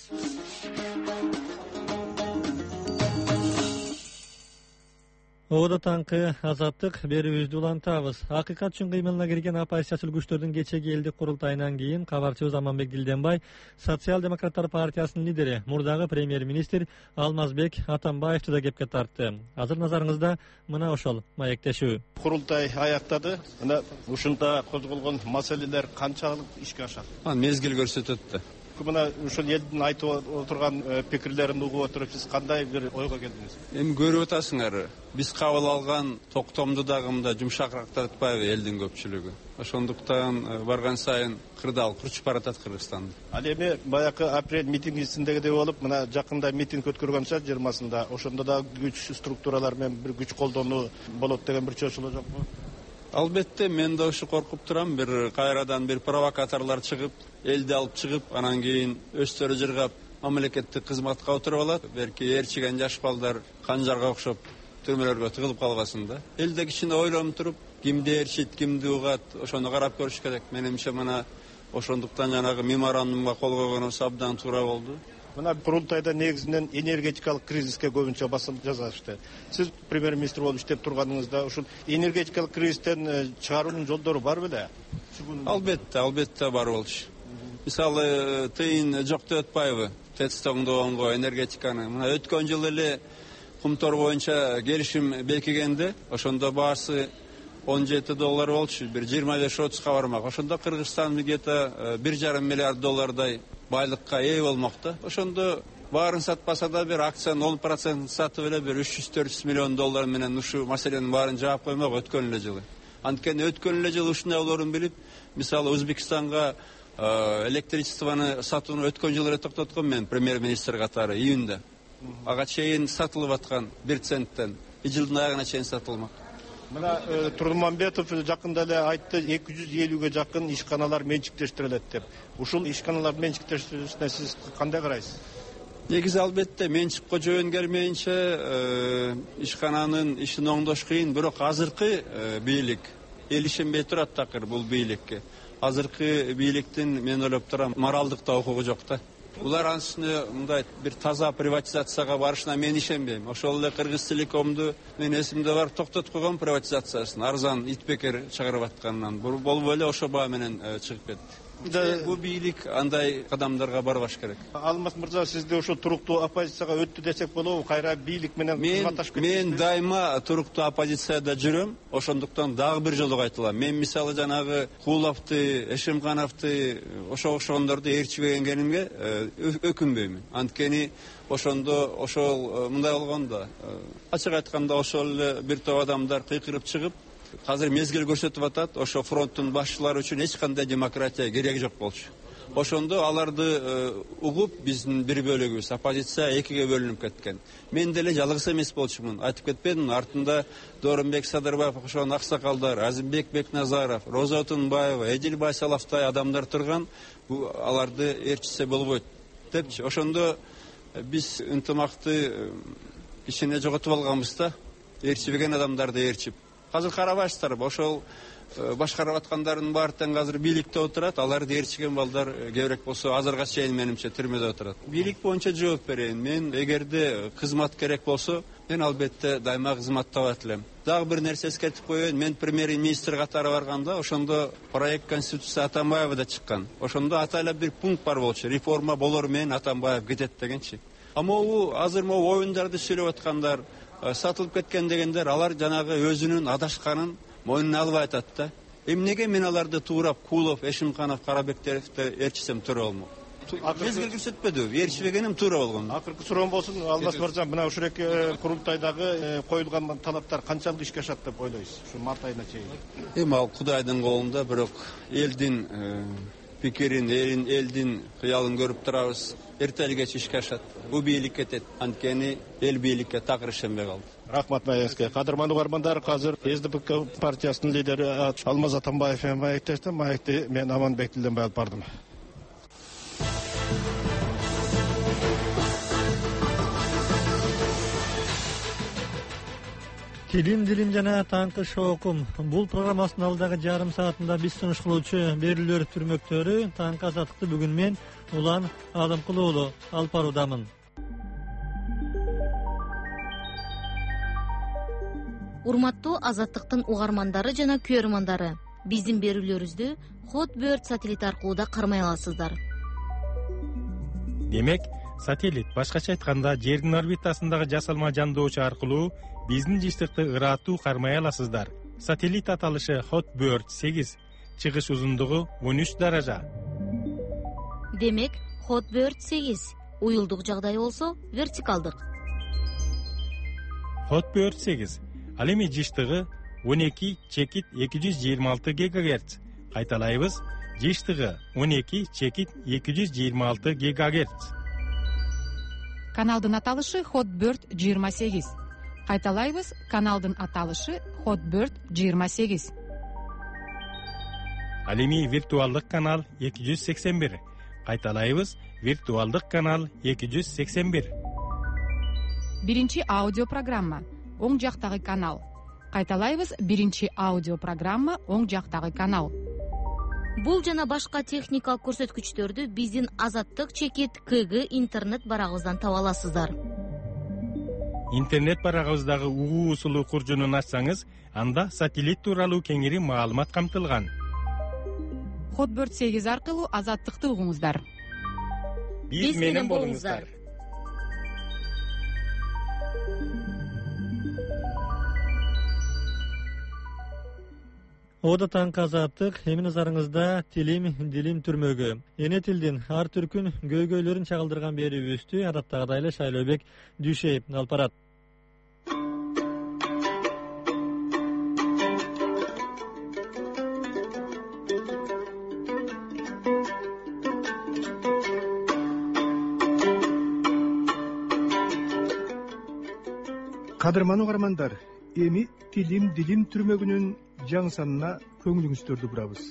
S1: Ода таңкы азаттык берүүбүздү улантабыз. Акыйкат үчүн кыймылына кирген оппозициялык күчтөрдүн кечеги элдик курултайынан кийин кабарчыбыз Аманбек Тилденбай Социал-демократтар партиясынын лидери, мурдагы премьер-министр Алмазбек Атамбаевди да кепке тартты. Азыр назарыңызда мына ошол маектешүү.
S5: Курултай аяктады. Мына ушунда козголгон маселелер канчалык ишке ашат?
S18: Мезгил көрсөтөт да.
S5: Мына ушул элдин айтып отурган пикирлерин угуп отуруп, сиз кандай бир ойго келдиңиз?
S18: Эми көрүп атасыңар, биз кабыл алган токтомду дагы мында жумшакыраак атпайбы элдин көпчүлүгү. Ошондуктан барган сайын кырдаал курчуп баратат Кыргызстанды.
S5: Ал эми баягы апрель митингисиндегидей болуп, мына жакында митинг өткөргөнчө 20-сында, ошондо да күч структуралар менен бир күч колдонуу болот деген бир чөчүлүү жокпу?
S18: Албетте, мен да ушу коркуп турам, бир кайрадан бир провокаторлор чыгып, элди алып чыгып, анан кийин өстөрү жыргап, мамлекеттик кызматка отуруп алат. Берки ээрчиген жаш балдар канжарга окшоп түрмөлөргө тыгылып калбасын да. Элде кичине ойлонуп туруп, кимди ээрчит, кимди угат, ошону карап көрүш керек. Менимче мына ошондуктан жанагы меморандумга кол койгонубуз абдан туура болду.
S5: Мына курултайда негизинен энергетикалык кризиске көбүнчө басым жасашты. Сиз премьер-министр болуп иштеп турганыңызда ушул энергетикалык кризистен чыгаруунун жолдору бар беле?
S18: Албетте бар болчу. Мисалы, тыйын жок деп атпайбы? ТЭЦ тоңдогонго энергетиканы. Мына өткөн жылы эле Кумтор боюнча келишим бекигенде, ошондо баасы $17 болчу, бир 25-30 бармак. Ошондо Кыргызстан где-то $1,5 миллиард байлыкка ээ болмокта. Ошондо баарын сатпаса да бир акциянын 10% сатып эле бир $300-400 миллион менен ушу маселенин баарын жаап коймок өткөн эле жылы. Анткени өткөн эле жылы ушундай болоорун билип, мисалы Өзбекстанга электричествону сатууну өткөн жылы эле токтоткон мен премьер-министр катары июнда. Ага чейин сатылып аткан 1 центтен жылдын аягына чейин сатылмак.
S5: Мына Турманбетов жакында эле айтты, 250-ге жакын ишканалар менчиктештирилет деп. Ушул ишканалар менчиктештирилишине сиз кандай карайсыз?
S18: Негизи албетте менчикке жөн келмейинче ишкананын ишин оңдош кыйын, бирок азыркы бийлик эл ишенбей турат такыр бул бийликке. Азыркы бийликтин мен ойлоп турам моралдык да укугу жок да. Булар ансыны мындай бир таза приватизацияга барышына мен ишенбейм. Ошол эле Кыргызтелекомду мен эсимде бар токтотуп койгон приватизациясын, арзан итбекер чыгарып атканынан болбой эле ошо баа менен чыгып кетти. Бул бийлик андай кадамдарга барбаш керек.
S5: Алмаз мырза, сизде ошо туруктуу оппозицияга өттү десек болобу? Кайра бийлик менен кызматташып кетти.
S18: Мен дайыма туруктуу оппозицияда жүрөм. Ошондуктан дагы бир жолу айтылам. Мен мисалы жанагы Кууловду, Эшимкановду, ошондорду ээрчибегенимге өкүнбөймүн. Анткени ошондо ошол мындай болгондо, ачык айтканда ошол эле бир топ адамдар кыйкырып чыгып, азыр мезгил көрсөтүп атат, ошо фронттун башчылары үчүн эч кандай демократия кереги жок болчу. Ошондо аларды угуп, биздин бир бөлүгүбүз оппозиция экиге бөлүнүп кеткен. Мен деле жалгыз эмес болчумун, айтып кетпедимби? Артында Дооронбек Садырбаев окшогон аксакалдар, Азимбек Бекназаров, Роза Отунбаева, Эдил Байсаловтай адамдар турган, аларды ээрчисе болбойт депчи. Ошондо биз ынтымакты кичине жоготуп алганбыз да, ээрчибеген адамдарды ээрчип. Азыр карабайсыздарбы, ошол башкарып аткандардын баары тең азыр бийликте отурат, аларды ээрчиген балдар кебирээк болсо азырга чейин менимче түрмөдө отурат. Бийлик боюнча жооп берейин. Мен эгерде кызмат керек болсо, мен албетте дайыма кызмат табат элем. Дагы бир нерсе эскертип коеюн, мен премьер-министр катары барганда, ошондо проект конституция Атамбаевда чыккан. Ошондо атайлап бир пункт бар болчу, реформа болор менен Атамбаев кетет дегенчи. Могу азыр могу оюндарды сүйлөп аткандар, сатылып кеткен дегендер, алар жанагы өзүнүн адашканын мойнуна албай атат да. Эмнеге мен аларды туурап Куулов, Эшимканов, Карабектерди ээрчисем туура болмок? мезгил көрсөтпөдү, ээрчибегеним туура болгон.
S5: Акыркы суроом болсун, Алмаз мырза, мына ушуреки курултайдагы коюлган талаптар канчалык ишке ашат деп ойлойсуз? Ушу март айына чейин.
S18: Эми ал Кудайдын колунда, бирок элдин пикирин, элдин кыялын көрүп турабыз. Эртели кеч ишке ашат. Бу бийлик кетет. Анткени эл бийликке такыр ишенбей калды.
S5: Рахмат Маевский. Кадырман угармандар, азыр СДПК партиясынын лидери Алмаз Атамбаев маектешти. Маекти мен Аманбек Тилденбай алып бардым.
S1: Тилим жана таңкы шоокум. Бул программасынын алдагы жарым саатында биз сунуш кылуучу берүүлөр түрмөктөрү таңкы азаттыкты бүгүн мен Улан Адымкулуулу алып баруудамын.
S19: Урматтуу Азаттыктын угармандары жана көрөрмандары, биздин берүүлөрүбүздү Hotbird сателлит аркылуу да кармай аласыздар.
S20: Демек, сателлит башкача айтканда жердин орбитасындагы жасалма жандоочу аркылуу биздин жыштыкты ыраттуу кармай аласыздар. Сателлит аталышы Hotbird 8, чыгыш узундугу 13 даража.
S19: Демек, Hotbird 8 уюлдук жагдай болсо вертикалдык.
S20: Hotbird 8 ал эми жыштыгы 12/226 ГГц. Кайталайбыз, жыштыгы 12/226 ГГц.
S2: Каналдын аталышы Hotbird 28. Кайталайбыз, каналдын аталышы Hotbird 28.
S20: Ал эми виртуалдык канал 281. Кайталайбыз, виртуалдык канал 281.
S2: Биринчи аудио программа, оң жактагы канал. Кайталайбыз, биринчи аудио программа, оң жактагы канал.
S19: Бул жана башка техникалык көрсөткүчтөрдү биздин Азаттык чекит КГ интернет барагыбыздан таба аласыздар.
S20: Интернет барагыбыздагы угуу усулу куржунун ачсаңыз, анда сателлит тууралуу кеңири маалымат камтылган.
S2: Hotbird 8 аркылуу Азаттыкты угуңуздар.
S20: Биз менен болуңуздар.
S1: Ода таңкы азаттык, эми назарыңызда дилим түрмөгү. Эне тилдин ар түркүн көйгөйлөрүн чагылдырган берүүбүздү адаттагыдай Шайлообек Дүйшеев алып барат.
S21: Кадырман угармандар, эми дилим түрмөгүнүн жаңы санына көңүлүңүздөрдү бурабыз.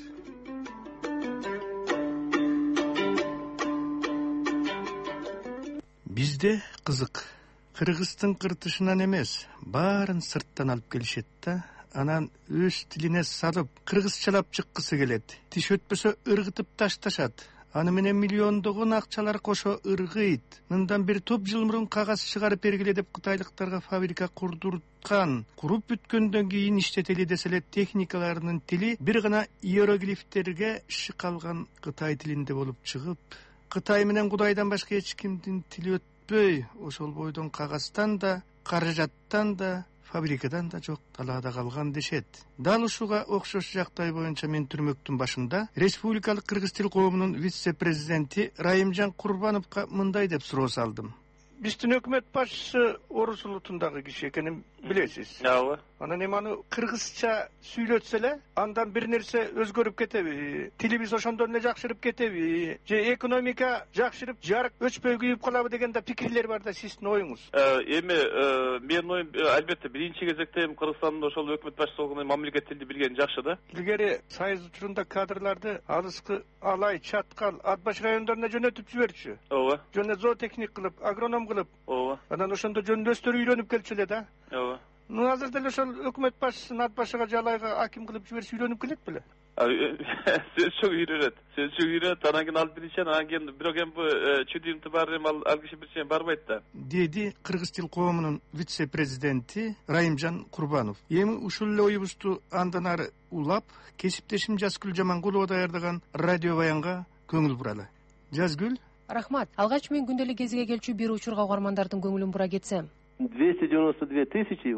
S21: Бизде кызык. Кыргыздын кыртышынан эмес, баарын сырттан алып келишет да, анан өз тилине салып, кыргызчалап чыккысы келет. Тиш өтпөсө ыргытып ташташат. Аны менен миллиондогон акчалар кошо ыргыйт. Мындан бир топ жыл мурун кагаз чыгарып бергиле деп кытайлыктарга фабрика курдурткан. Куруп бүткөндөн кийин иштетели деселе техникаларынын тили бир гана иероглифтерге шыкалган Кытай тилинде болуп чыгып, Кытай менен Кудайдан башка эч кимдин тили өтпөй, ошол бойдон кагаздан да, каражаттан да, фабрикадан да жок, талаада калган дешет. Дал ушуга окшош жактай боюнча мен түрмөктүн башында Республикалык кыргыз тил коомунун вице-президенти Райымжан Курбановго мындай деп суроо салдым. Биздин өкмөт башчысы орус улутундагы киши экенин билесиз. Ооба. Анан эми аны кыргызча сүйлөтсө эле, андан бир нерсе өзгөрүп кетеби? Тилибиз ошондон эле жакшырып кетеби? Же экономика жакшырып, жарык өчпөй күйүп калабы деген да пикирлер бар да, сиздин оюңуз?
S22: Эми менин оюм албетте биринчи кезекте Кыргызстандын ошол өкмөт башчысы болгондо мамлекет тилди билген жакшы да. Илгери
S21: Союз учурунда кадрларды алыскы Алай, Чаткал, Атбаш райондоруна жөнөтүп жиберчү.
S22: Ооба.
S21: Жөн зоотехник кылып, агроном кылып.
S22: Ооба.
S21: Анан ошондо жөндөстөр үйлөнүп келчү эле да.
S22: Ооба.
S21: Азыр деле ошол өкмөт башчысын Атбашыга, Жалайга аким кылып жиберсе үйлөнүп келет беле?
S22: Сөз чок үйрөнөт. Анан кийин ал биринчи, анан кийин бирок эми бу чүдүмтү бар эми ал киши бирче барбайт да. Деди
S21: Кыргыз тил коомунун вице-президенти Райымжан Курбанов. Эми ушул эле оюбузду андан ары улап, кесиптешим Жазгүл Жамангулова даярдаган радио баянга көңүл буралы. Жазгүл?
S23: Рахмат. Алгач мен күндөлүк кезиге келчү бир учурга угармандардын көңүлүн бура кетсем.
S3: 292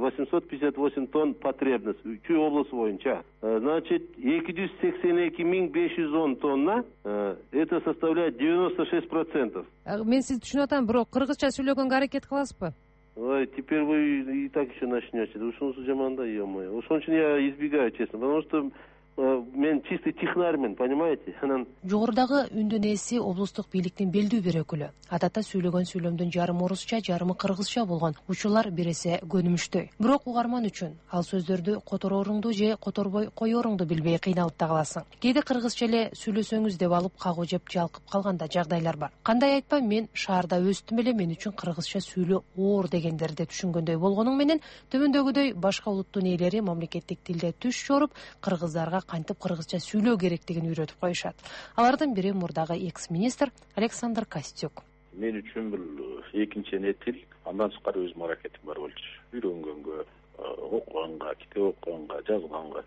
S3: 858 тонн потребность Чүй области боюнча. Значит, 282 510 тонна, это составляет 96%.
S4: Мен сизди түшүнүп атам, бирок кыргызча сүйлөгөнгө аракет кыласызбы?
S3: Ой, теперь вы и так еще начнете. Ушунусу жаманда, ё-моё. Ошон үчүн я избегаю, честно, потому что мен чистый технармен, понимаете?
S4: Жогорудагы үндүн ээси облустук бийликтин белдүү бир өкүлү. Адатта сүйлөгөн сүйлөмдүн жарымы орусча, жарымы кыргызча болгон учурлар бир эсе көнүмүштүү. Бирок угарман үчүн ал сөздөрдү которооруңду же которбой коёруңду билбей кыйналып да каласың. Кээде кыргызча эле сүйлөсөңүз деп алып кагуу жеп жалкып калганда жагдайлар бар. Кандай айтпа, мен шаарда өстүм эле, мен үчүн кыргызча сүйлөө оор дегендерди түшүнгөндөй болгонуң менен төмөндөгүдөй башка улуттун ээлери мамлекеттик тилде түш жоруп, кыргыздарга кантип кыргызча сүйлөө керектигин үйрөтүп коюшат. Алардын бири мурдагы экс-министр Александр Костюк.
S23: Мен үчүн бул экинчи эне тил, андан тышкары өзүм аракетим бар болчу. Үйрөнгөнгө, окуганга, китеп окуганга, жазганга.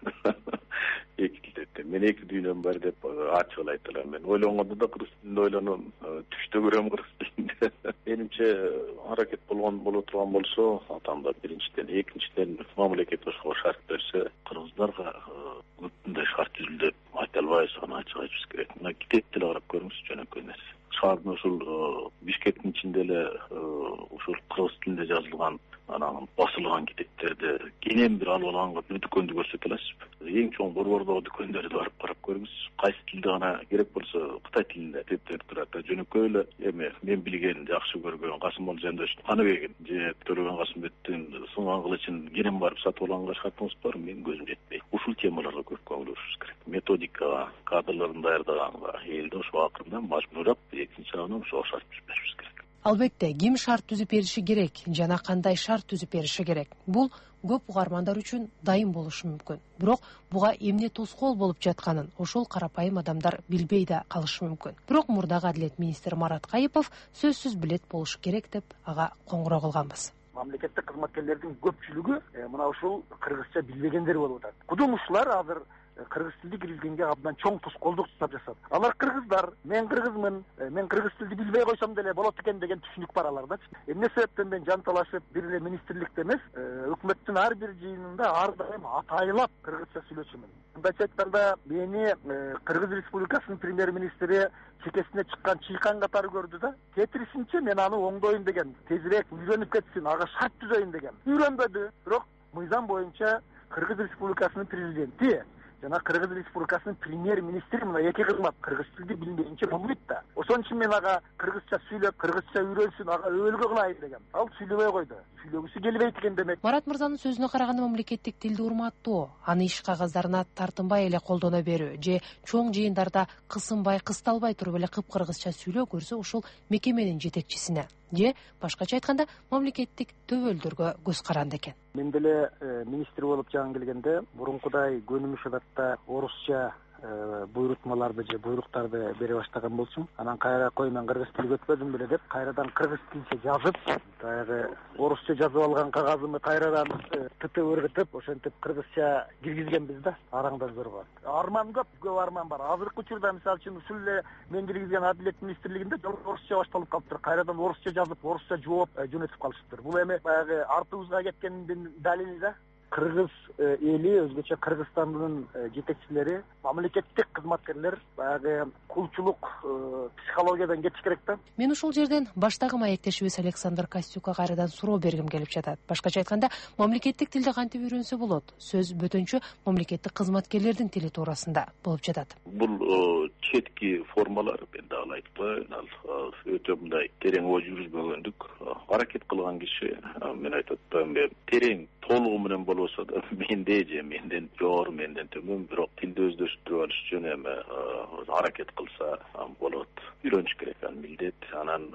S23: Эки тилде. Мен эки дүйнөм бар деп ачык айта алам. Мен ойлонгондо да кыргыз тилинде ойлоном, түштө көрөм кыргыз тилинде. Менимче аракет боло турган болсо, атамда биринчиден, экинчиден мамлекет ошого шарт берсе, кыргыздарга мындай шарт жүзүлдү айта албайбыз, аны ачык айтышыбыз керек. Мына китеп деле карап көрүңүз, жөнөкөй нерсе. Шаардын ушул Бишкектин ичинде эле ушул кыргыз тилинде жазылган анан басылган китептерди кенен бир алып алганга бир дүкөндү көрсөтө аласызбы? Эң чоң борбордогу дүкөндөрдү барып карап көрүңүз. Кайсы тилде гана керек болсо Кытай тилинде китептер турат. Жөнөкөй эле эми мен билген, жакшы көргөн Касымбол Жандошевдин Каныбегин же Төлөгөн Касымбектин Сынган кылычын кенен барып сатып алганга шартыңыз бар, менин көзүм жетпейт. Ушул темаларга көп көңүл бурушубуз керек. Методикага, кадрларын даярдаганга, элди ошо акырында мажбурап, экинчи жагынан ошого шарт түзүп беришибиз керек.
S4: Албетте, ким шарт түзүп бериши керек жана кандай шарт түзүп бериши керек. Бул көп угармандар үчүн дайым болушу мүмкүн. Бирок буга эмне тоскоол болуп жатканын ошол карапайым адамдар билбей да калышы мүмкүн. Бирок мурдагы Адилет министри Марат Кайыпов сөзсүз билет болушу керек деп ага коңгуроо кылганбыз.
S24: Мамлекеттик кызматкерлердин көпчүлүгү мына ушул кыргызча билбегендер болуп атат. Кудумушлар азыр кыргыз тилди киргизгенге абдан чоң тоскоолдук жасап жатат. Алар кыргыздар, мен кыргызмын, мен кыргыз тилди билбей койсом деле болот экен деген түшүнүк бар аларда. Эмне себептен мен жанталашып, бир эле министрликте эмес, өкмөттүн ар бир жыйынында ар дайым атайлап кыргызча сүйлөчүмүн. Мындайча айтканда, мени Кыргыз Республикасынын премьер-министри чекесине чыккан чыйкан катары көрдү да, кетиришинче мен аны оңдойм деген, тезирээк үйрөнүп кетсин, ага шарт түзөйүн деген. Үйрөнбөдү, бирок мыйзам боюнча Кыргыз Республикасынын президенти жана Кыргыз Республикасынын премьер-министри мына эки кызмат кыргыз тилди билбейинче болбойт да. Ошон үчүн мен ага кыргызча сүйлөп, кыргызча үйрөнсүн, ага өбөлгө кылайын деген. Ал сүйлөбөй койду. Сүйлөгүсү келбейт экен демек.
S4: Марат мырзанын сөзүнө караганда мамлекеттик тилди урматтоо, аны иш кагаздарына тартынбай эле колдоно берүү же чоң жыйындарда кысынбай, кысталбай туруп эле кыпкыргызча сүйлөө көрсө ушул мекеменин жетекчисине же башкача айтканда мамлекеттик төбөлдөргө көз каранды экен.
S24: Мен деле министр болуп жаңы келгенде мурункудай көнүмүш адатта орусча буйрутмаларды же буйруктарды бере баштаган болчумун. Анан кайра кой мен кыргыз тилге өтпөдүм беле деп кайрадан кыргыз тилче жазып, баягы орусча жазып алган кагазымды кайрадан тытып ыргытып, ошентип кыргызча киргизгенбиз да, араңдан зор. Арман көп арман бар. Азыркы учурда мисалы үчүн ушул эле мен киргизген Адилет министрлигинде орусча башталып калыптыр. Кайрадан орусча жазып, орусча жооп жөнөтүп калышыптыр. Бул эми баягы артыбызга кеткендин далили да. Кыргыз эли, өзгөчө Кыргызстандын жетекчилери, мамлекеттик кызматкерлер баягы кулчулук психологиядан кетиш керек да.
S4: Мен ушул жерден баштагы маектешибиз Александр Костюкка кайрадан суроо бергим келип жатат. Башкача айтканда, мамлекеттик тилди кантип үйрөнсө болот? Сөз бөтөнчө мамлекеттик кызматкерлердин тили туурасында болуп жатат.
S23: Бул четки формалар, мен да айтпайын, ал өтө мындай терең ой жүргүзбөгөндүк. Аракет кылган киши, мен айтып атпайм, терең толугу менен болбосо да менде же менден жогору, менден төмөн, бирок тилди өздөштүрүп алыш үчүн эми аракет кылса болот. Үйрөнүш керек, ал милдет. Анан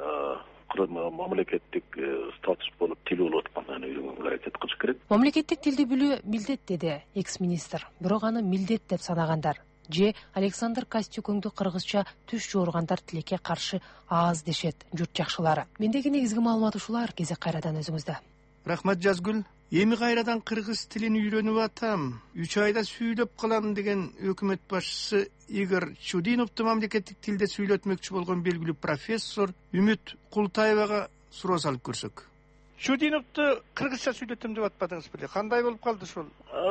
S23: мамлекеттик статус болуп тил болуп аткандан үйрөнгөнгө аракет кылыш керек.
S4: Мамлекеттик тилди билүү милдет деди экс-министр. Бирок аны милдет деп санагандар же Александр Костюкуңду кыргызча түш жоргандар тилекке каршы аз дешет журт жакшылары. Мендеги негизги маалымат ушулар. Кезек кайрадан өзүңүздө.
S21: Рахмат Жазгүл. Эми кайрадан кыргыз тилин үйрөнүп атам, 3 айда сүйлөп калам деген өкмөт башчысы Игорь Чудиновду мамлекеттик тилде сүйлөтмөкчү болгон белгилүү профессор Үмүт Култаевага суроо салып көрсөк. Чудиновду кыргызча сүйлөтөм деп атпадыңыз беле? Кандай болуп калды ушул?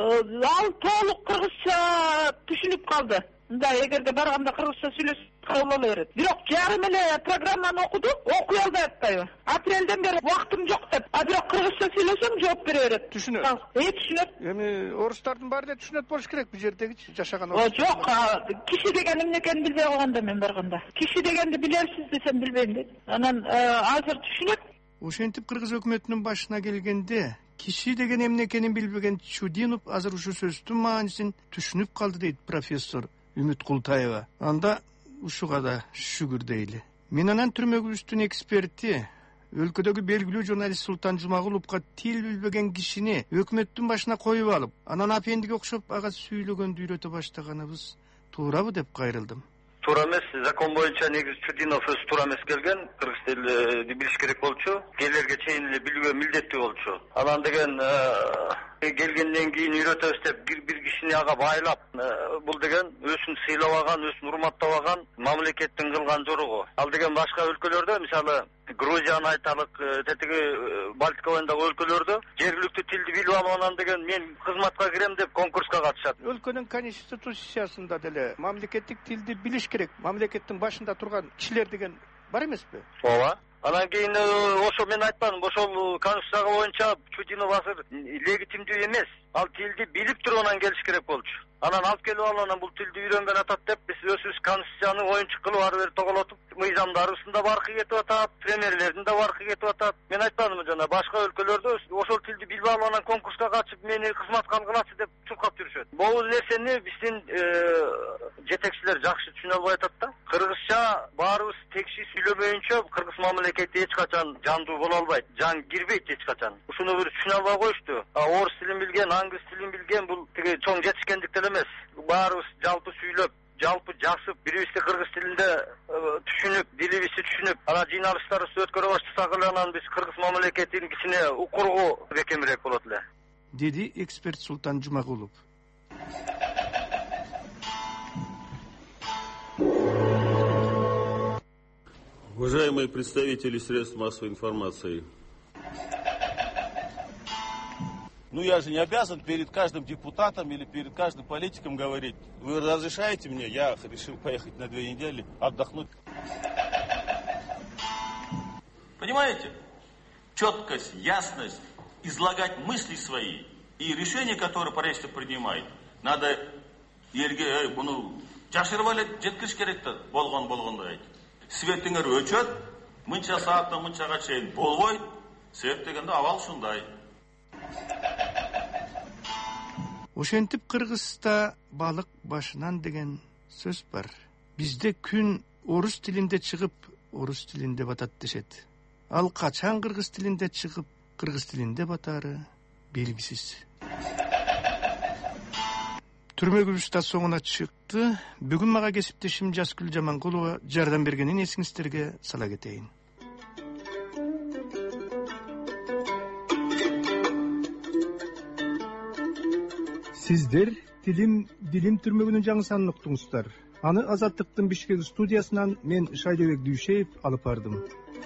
S6: Ал толук кыргызча түшүнүп калды. Мындай эгерде барганда кыргызча сүйлөсө кабыл ала берет. Бирок жарым эле программаны окуду, окуй албай атпайбы? Апрелден бери убактым жок деп. А бирок кыргызча сүйлөсөм жооп бере берет.
S21: Түшүнөт.
S6: Түшүнөт.
S21: Эми орустардын баары эле түшүнөт болуш керек бул жердеги жашаган.
S6: Жок, киши деген эмне экенин билбей калганда мен барганда. Киши дегенди билерсиз десем билбейм дейт. Анан азыр түшүнөт.
S21: Ошентип кыргыз өкмөтүнүн башына келгенде киши деген эмне экенин билбеген Чудинов азыр ушул сөздүн маанисин түшүнүп калды дейт профессор Үмүт Култаева. Анда ушуга да шүгүр дейли. Мен анан түрмөгүбүздүн эксперти, өлкөдөгү белгилүү журналист Султан Жумагуловго тил билбеген кишини өкмөттүн башына коюп алып, анан апендиге окшоп ага сүйлөгөндү үйрөтө баштаганыбыз туурабы деп кайрылдым.
S7: Туура эмес, закон боюнча негизи Чудинов өзү туура эмес келген, кыргыз тилди билиш керек болчу, келерге чейин эле билүү милдеттүү болчу. Анан деген келгенден кийин үйрөтөбүз деп бир кишини ага байлап, бул деген өзүн сыйлабаган, өзүн урматтабаган мамлекеттин кылган жоругу. Ал деген башка өлкөлөрдө, мисалы Грузияны айталык, тетиги Балтика боюндагы өлкөлөрдө жергиликтүү тилди билип алгандан деген мен кызматка кирем деп конкурска катышат.
S21: Өлкөнүн конституциясында деле мамлекеттик тилди билиш керек. Мамлекеттин башында турган кишилер деген бар эмеспи?
S7: Ооба. Анан кийин ошо мен айтпадым, ошол конституция боюнча Чудинов азыр легитимдүү эмес. Ал тилди билип туруп анан келиш керек болчу. Анан алып келип алып бул тилди үйрөнгөн атат деп биз өзүбүз конституцияны оюнчук кылып ары бери тоголотуп, мыйзамдарыбыздын да баркы кетип атат, премьерлердин да баркы кетип атат. Мен айтпадымбы жана башка өлкөлөрдө ошол тилди билбей алып анан конкурска катышып мени кызматка алгылачы деп чуркап жүрүшөт. Бул нерсени биздин жетекчилер жакшы түшүнө албай атат да. Кыргызча баарыбыз текши сүйлөмөйүнчө кыргыз мамлекети эч качан жандуу боло албайт, жан кирбейт эч качан. Ушуну бир түшүнө албай коюшту. Орус тилин билген, англис тилин билген бул тиги чоң жетишкендик эмес. Баарыбыз жалпы сүйлөп, жалпы жасып, бирибизди кыргыз тилинде түшүнүп, дилибизди түшүнүп, анан жыйналыштарыбызды өткөрө баштасак эле анан биз кыргыз мамлекетинин кичине укургу бекемирээк болот эле,
S21: деди эксперт Султан Жумагулов.
S8: Уважаемые представители средств массовой информации, я же не обязан перед каждым депутатом или перед каждым политиком говорить. Вы разрешаете мне? Я решил поехать на 2 недели, отдохнуть.
S9: Понимаете? Четкость, ясность, излагать мысли свои и решения, которые правительство принимает. Надо елге bunu жашырып алып жеткириш керек да, болгондой айтып. Светтиңер өчөт, мынча сааттан мынчага чейин болбойт. Себеп дегенде абал ушундай.
S21: Ошентип Кыргызста балык башынан деген сөз бар. Бизде күн орус тилинде чыгып, орус тилинде батат дешет. Ал качан кыргыз тилинде чыгып, кыргыз тилинде батары белгисиз. Түрмөгүбүз да соңуна чыкты. Бүгүн мага кесиптешим Жаскүл Жаманкулова жардам бергенин эсиңиздерге сала кетейин. Сиздер Билим түрмөгүнүн жаңы санын уктуңуздар. Аны Азаттыктын Бишкек студиясынан мен Шайдебек Дүйшеев алып бардым.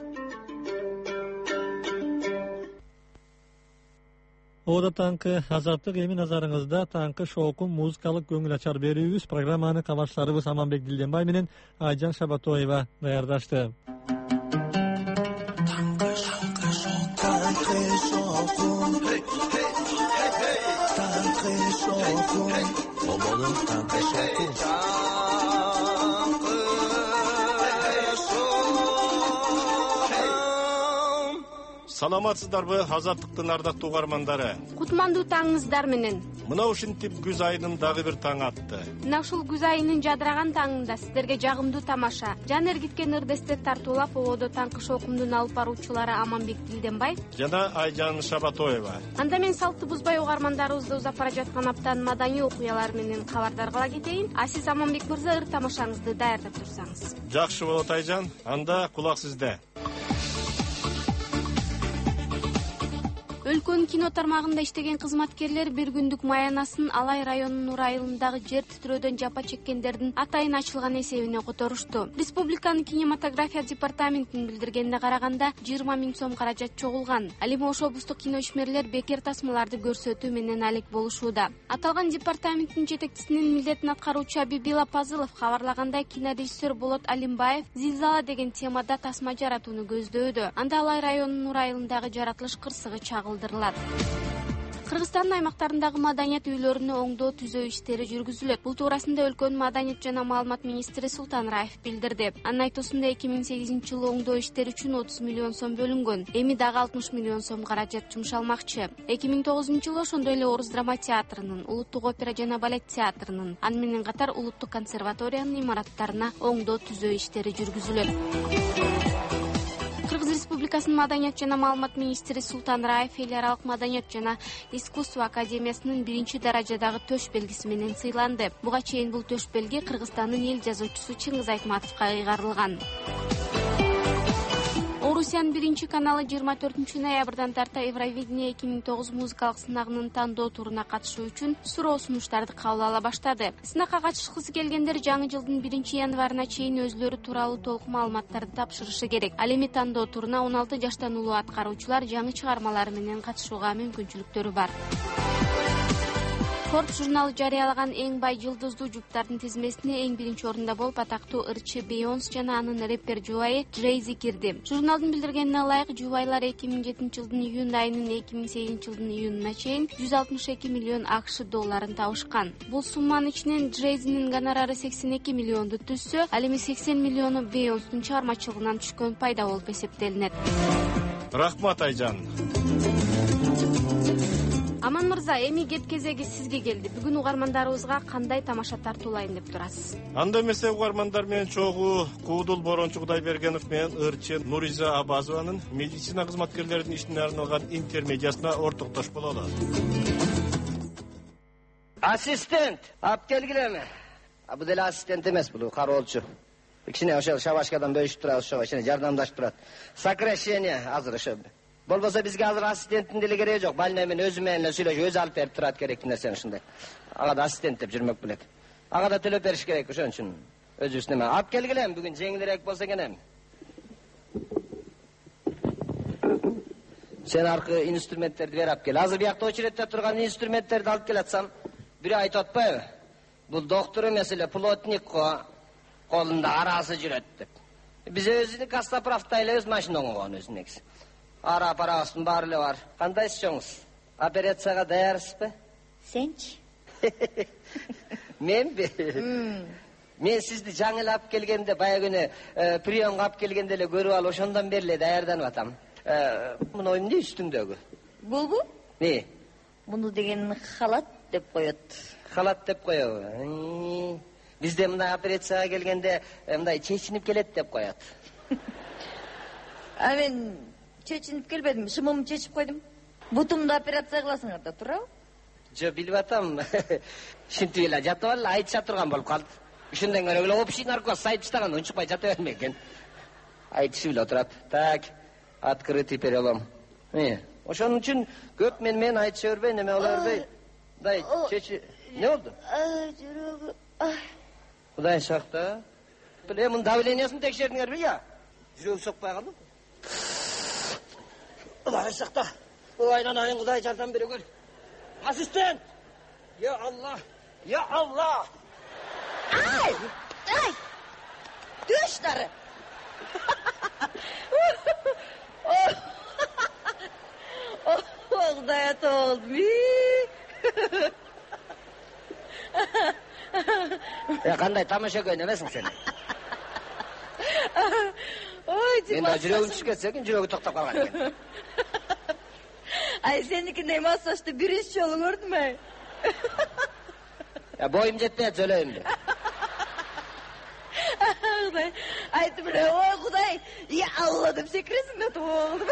S1: Ода таңкы Азаттык эми назарыңызда таңкы шоукун музыкалык көңүл ачар берүүбүз. Программаны кабарчыларыбыз Аманбек Дилденбай менен Айжан Шабатоева даярдашты.
S5: Саламатсыздарбы, Азаттыктын ардактуу угармандары?
S25: Кутмандуу таңыңыздар менен.
S5: Мына ушинтип күз айынын дагы бир таң атты.
S25: Мына ушул күз айынын жадыраган таңында сиздерге жагымдуу тамаша, жан эргиткен ырдестер тартуулап ободо таңкы шоукумдун алып баруучулары Аманбек Дилденбай
S5: жана Айжан Шабатоева.
S25: Анда мен салтты бузбай угармандарыбызды узап бара жаткан аптанын маданий окуялары менен кабардар кыла кетейин. А сиз Аманбек мырза ыр тамашаңызды даярдап турсаңыз.
S5: Жакшы болот Айжан. Анда кулак сизде.
S25: Өлкөнүн кино тармагында иштеген кызматкерлер бир күндүк маянасын Алай районунун Нур айылындагы жер титирөөдөн жапа чеккендердин атайын ачылган эсебине которушту. Республиканын кинематография департаментинин билдиргенине караганда 20 000 сом каражат чогулган. Ал эми ошол облустук киноишмерлер бекер тасмаларды көрсөтүү менен алек болушууда. Аталган департаменттин жетекчисинин милдетин аткаруучу Абибила Пазылов кабарлагандай, кинорежиссер Болот Алимбаев «Зилзала» деген темада тасма жаратууну көздөөдө. Анда Алай районунун Нур айылындагы жаратылыш кырсыгы чагылдырылат. Кыргызстандын аймактарындагы маданият үйлөрүнө оңдоо түзөө иштери жүргүзүлөт. Бул туурасында өлкөнүн маданият жана маалымат министри Султан Раев билдирди. Анын айтуусунда 2008-жылы оңдоо иштери үчүн 30 миллион сом бөлүнгөн. Эми дагы 60 миллион сом каражат жумшалмакчы. 2009-жылы ошондой эле Орус драма театрынын, Улуттук опера жана балет театрынын, аны менен катар Улуттук консерваториянын имараттарына оңдоо түзөө иштери жүргүзүлөт. Кыргыз Республикасынын маданият жана маалымат министри Султан Раев эл аралык маданият жана искусство академиясынын 1-даражадагы төш белгиси менен сыйланды. Буга чейин бул төш белги Кыргызстандын эл жазуучусу Чыңгыз Айтматовго ыйгарылган. Орусиянын 1-каналы 24-ноябрдан тарта Евровидение 2009 музыкалык сынагынын тандоо туруна катышуу үчүн суроо сунуштарды кабыл ала баштады. Сынакка катышкысы келгендер жаңы жылдын 1-январына чейин өзлөрү тууралуу толук маалыматтарды тапшырышы керек. Ал эми тандоо туруна 16 жаштан улуу аткаруучулар жаңы чыгармалары менен катышууга мүмкүнчүлүктөрү бар. Forbes журналы жарыялаган эң бай жылдыздуу жуптардын тизмесине эң биринчи орунда болуп атактуу ырчы Бейонс жана анын рэпер жубайы Джейзи кирди. Журналдын билдиргенине ылайык, жубайлар 2007-жылдын июнь айынан 2008-жылдын июнуна чейин 162 миллион АКШ долларын табышкан. Бул сумманын ичинен Джейзинин гонорары 82 миллионду түзсө, ал эми 80 миллиону Бейонстун чыгармачылыгынан түшкөн пайда болуп эсептелинет.
S5: Рахмат Айжан.
S25: Аман мырза, эми кеп кезеги сизге келди. Бүгүн угармандарыбызга кандай тамаша тартуулайын деп турасыз?
S5: Анда эмесе угармандар менен чогуу Куудул Борончу Кудайбергенов менен ырчы Нуриза Абазованын медицина кызматкерлеринин ишине арналган интермедиясына ортоктош бололу.
S10: Ассистент, алып келгилеми. Бул деле ассистент эмес, бул кароолчу. Кичине ошол шабашкадан бөлүшүп турат, ошого кичине жардамдашып турат. Сокращение азыр ошо. Болбосо бизге азыр ассистенттин деле кереги жок. Больной менен өзү менен эле сүйлөшүп, өзү алып берип турат керектүү нерсени ушундай. Ага да ассистент деп жүрмөк белек. Ага да төлөп бериш керек, ошон үчүн өзүбүз неме. Алып келгилем, бүгүн жеңилирээк болсо экен. Сен аркы инструменттерди бер алып кел. Азыр биякта очередте турган инструменттерди алып келатсам, бири айтып атпайбы? Бул доктор эмес эле плотник го, колунда арасы жүрөт деп. Биз өзүнүн кастоправда эле өз машина оңгон өзү негизи. Ара парабыздын баары эле бар. Кандайсыз чоңуз? Операцияга даярсызбы?
S11: Сенчи?
S10: Менби? Мен сизди жаңы эле алып келгенде, баягы күнү приемга алып келгенде эле көрүп алып, ошондон бери эле даярданып атам. Муну эмне үстүңдөгү?
S11: Булбу?
S10: Не?
S11: Муну деген халат деп коет.
S10: Халат деп коебу? Бизде мындай операцияга келгенде мындай чечинип келет деп коет.
S11: А мен чечинип келбедим, шымымды чечип койдум. Бутумду операция кыласыңар да, туурабы?
S10: Жо, билип атам. Ушинтип эле жатып эле айтыша турган болуп калды. Ушундан көрө эле общий наркоз айтып таган унчукпай жата бермек экен. Айтышып эле отурат. Так, открытый перелом. Ошон үчүн көп мен айтыша бербей, неме кыла бербей. Дай, чечи. Не болду?
S11: Жүрөгү.
S10: Кудай сакта. Мунун давлениясын текшердиңерби, я? Жүрөгү сокпай калды. Кудай сакта. Айнанайын, Кудай жардам бере көр. Ассистент! Я Аллах! Я Аллах!
S11: Ай! Ай! Төштары! Кудай ата болдум.
S10: Кандай тамаша көйнө эмесиң сен?
S11: Ой,
S10: мен да жүрөгүм түшүп кетсе экен, жүрөгү токтоп калган экен.
S11: Ай, сеникиндей массажды биринчи жолу көрдүм ай.
S10: Боюм жетпейт, өлөйүм деп.
S11: Кудай, айтып эле, ой Кудай, я Алла деп секиресиң да болду.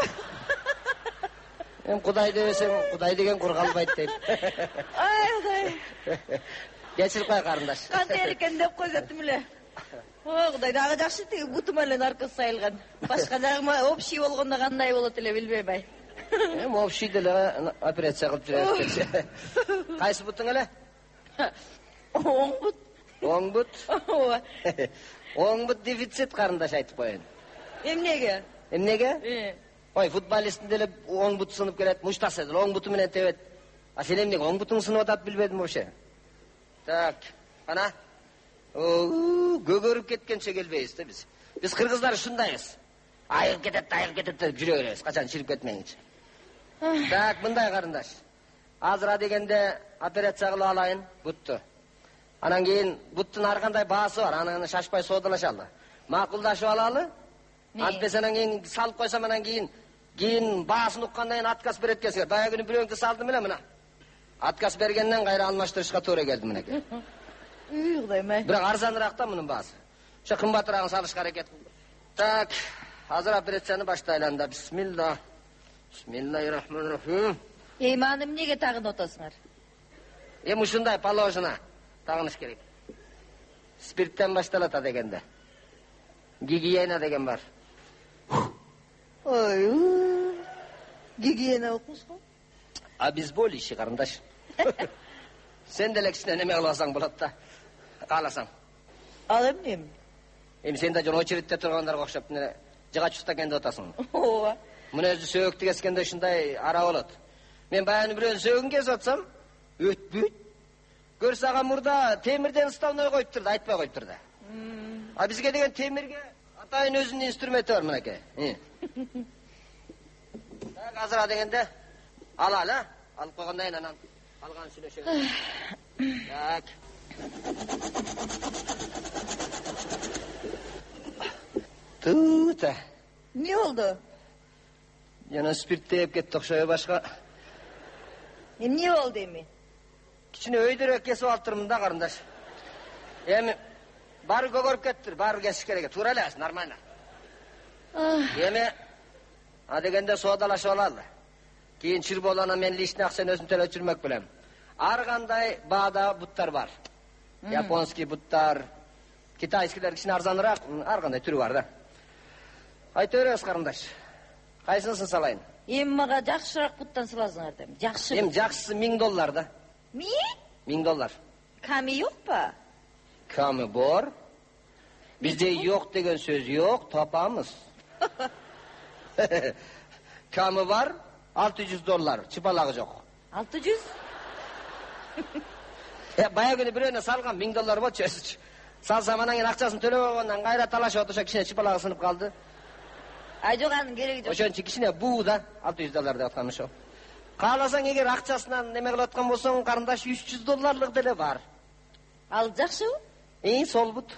S10: Мен Кудай десем, Кудай деген кур калбайт дейт.
S11: Ай, Кудай.
S10: Кечирип кой, карындаш.
S11: Кантер экен деп койсоттум эле. Ой, Кудай, дагы жакшы, тиги бутума эле наркоз сайылган. Башка жагыма общий болгондо кандай болот эле билбейм ай.
S10: Общий деле операция кылып жүрөбүз. Кайсы бутуң эле?
S11: Оң бут.
S10: Оң бут?
S11: Ооба.
S10: Оң бут дефицит, карындаш айтып коеюн.
S11: Эмнеге?
S10: Эмнеге? Ой, футболисттин деле оң буту сынып келет, муштасы деле оң буту менен тебет. А сен эмнеге оң бутуң сынып атат билбедим вообще. Так, ана. Көгөрүп кеткенче келбейбиз да биз. Биз кыргыздар ушундайбыз. Айып кетет деп жүрө беребиз. Качан чирип кетмеңичи. Так, мындай карындаш. Азыр дегенде операция кылып алайын бутту. Анан кийин буттун ар кандай баасы бар. Анан шашпай соодалашалы. Макулдашып алалы. Антпесе анан кийин салып койсом анан кийин баасын уккандан кийин отказ берет экенсиңер. Баягы күнү бирөөңдү салдым эле мына. Отказ бергенден кайра алмаштырышка туура келди мынеке.
S11: Кудайым-ай.
S10: Бирок арзаныраак да мунун баасы. Ошо кымбатыраагын салышка аракет кылдым. Так, азыр операцияны баштайлы анда. Бисмилла. Бисмиллахиррахманиррахим.
S11: Маны эмнеге тагынып атасыңар?
S10: Ушундай положено тагыныш керек. Спирттен башталат дегенде. Гигиена деген бар.
S11: Ой, гигиена окумусуңбу?
S10: Обезболивающий, карындаш. Сен деле кичине неме кылып алсаң болот да. Кааласаң.
S11: Ал эмне?
S10: Сен да жөн очередте тургандарга окшоп жыга чустагенде атасың.
S11: Ооба.
S10: Мына өзү сөөгүктү кескенде ушундай ара болот. Мен баягы бирөөнүн сөөгүн кесип атсам, өтпөйт. Көрсө ага мурда темирден уставной коюп турду, айтпай коюп турду. А бизге деген темирге атайын өзүнүн инструменти бар мынакей. Так, азыр дегенде алалы, алып койгондон кийин анан алганын сүйлөшөбүз. Так. Тута.
S11: Не болду?
S10: Жана спирт тээп кетти окшойбу башка.
S11: Эмне болду эми?
S10: Кичине өйдөрөөк кесип алыптырмын да карындаш. Эми баары көгөрүп кеттир, баары кесиш керек. Туура эле, нормально. Эми дегенде соодалашып алалы. Кийин чир болгондон мен личный акчаны өзүм төлөп жүрмөк белем. Ар кандай баада буттар бар. Японский буттар, китайскилер кичине арзаныраак, ар кандай түрү бар да. Айта беребиз карындаш. Кайсысын салайын?
S11: Эми мага жакшыраак буттан саласыңар дейм. Жакшы.
S10: Эми жакшысы $1000 да. $1000.
S11: Ками жок па?
S10: Ками бар. Бизде жок деген сөз жок, тапамыз. Ками бар, $600, чыпалагы жок.
S11: 600?
S10: Баягы күнү бирөөнө салган $1000 болчу. Салсам анан кийин акчасын төлөп алгандан кайра талашып отурса кичине чыпалагы сынып калды.
S11: Жок, анын кереги жок.
S10: Ошон үчүн кичине буу да $600 деп аткан ошо. Кааласаң эгер акчасынан неме кылып аткан болсоң, карындаш $300 деле бар.
S11: Ал жакшыбы?
S10: Сол бут.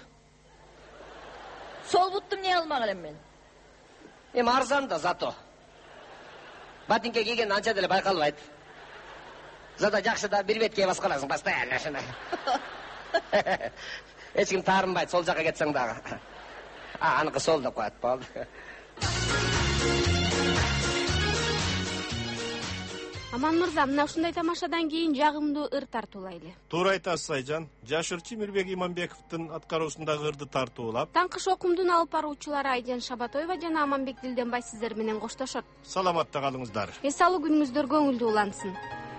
S11: Сол бутту эмне алмак элем мен?
S10: Эми арзан да зато. Ботинке кийген анча деле байкалбайт. Зато жакшы да бир бетке басып каласың постоянно ошондой. Эч ким таарынбайт, сол жака кетсең дагы. Аныкы сол деп коет болду.
S25: Аман мырза, мына ушундай тамашадан кийин жагымдуу ыр тартуулайлы.
S5: Туура айтасыз Айжан. Жашырчы Мирбек Иманбековдун аткаруусундагы ырды тартуулап,
S25: Таңкыш окумдун алып баруучулары Айжан Шабатоева жана Аманбек Дилденбай сиздер менен коштошот.
S5: Саламатта калыңыздар.
S25: Эс алуу күнүңүздөр көңүлдүү улансын.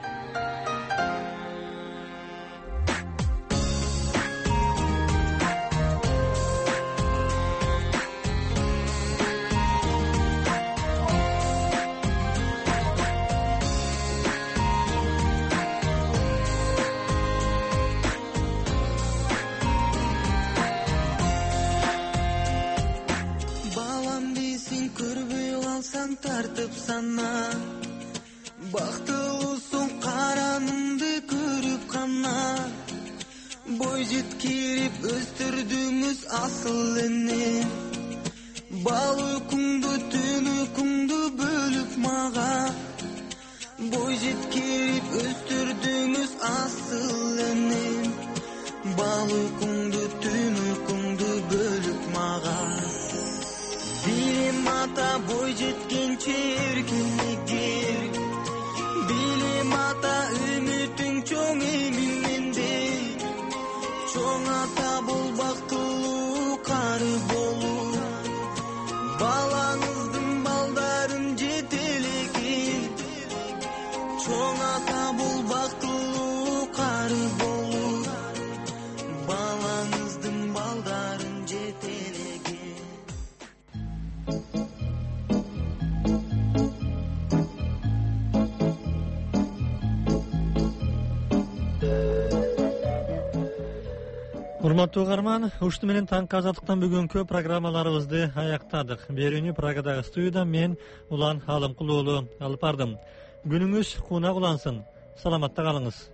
S12: Тартып сана бактылуусуң каранымды көрүп кана бой жеткирип өстүрдүңүз асыл эне бал уйкуңду түн уйкуңду бөлүп мага бой жеткирип өстүрдүңүз асыл эне бал уйкуңду түн уйкуңду бөлүп мага билим ата бой жеткенче эркиндигир билим ата үмүтүң чоң эми менде чоң ата бол бактылуу кары болуу балаңыздын балдарын жетелеген чоң ата бул бактылуу кары болуп балаңыздын балдарын жетелеген.
S1: Урматтуу угарман, ушуну менен таңкы азаттыктан бүгүнкү программаларыбызды аяктадык. Берүүнү Прагадагы студиядан мен Улан Алымкулуулу алып бардым. Күнүңүз кунак улансын. Саламатта калыңыз.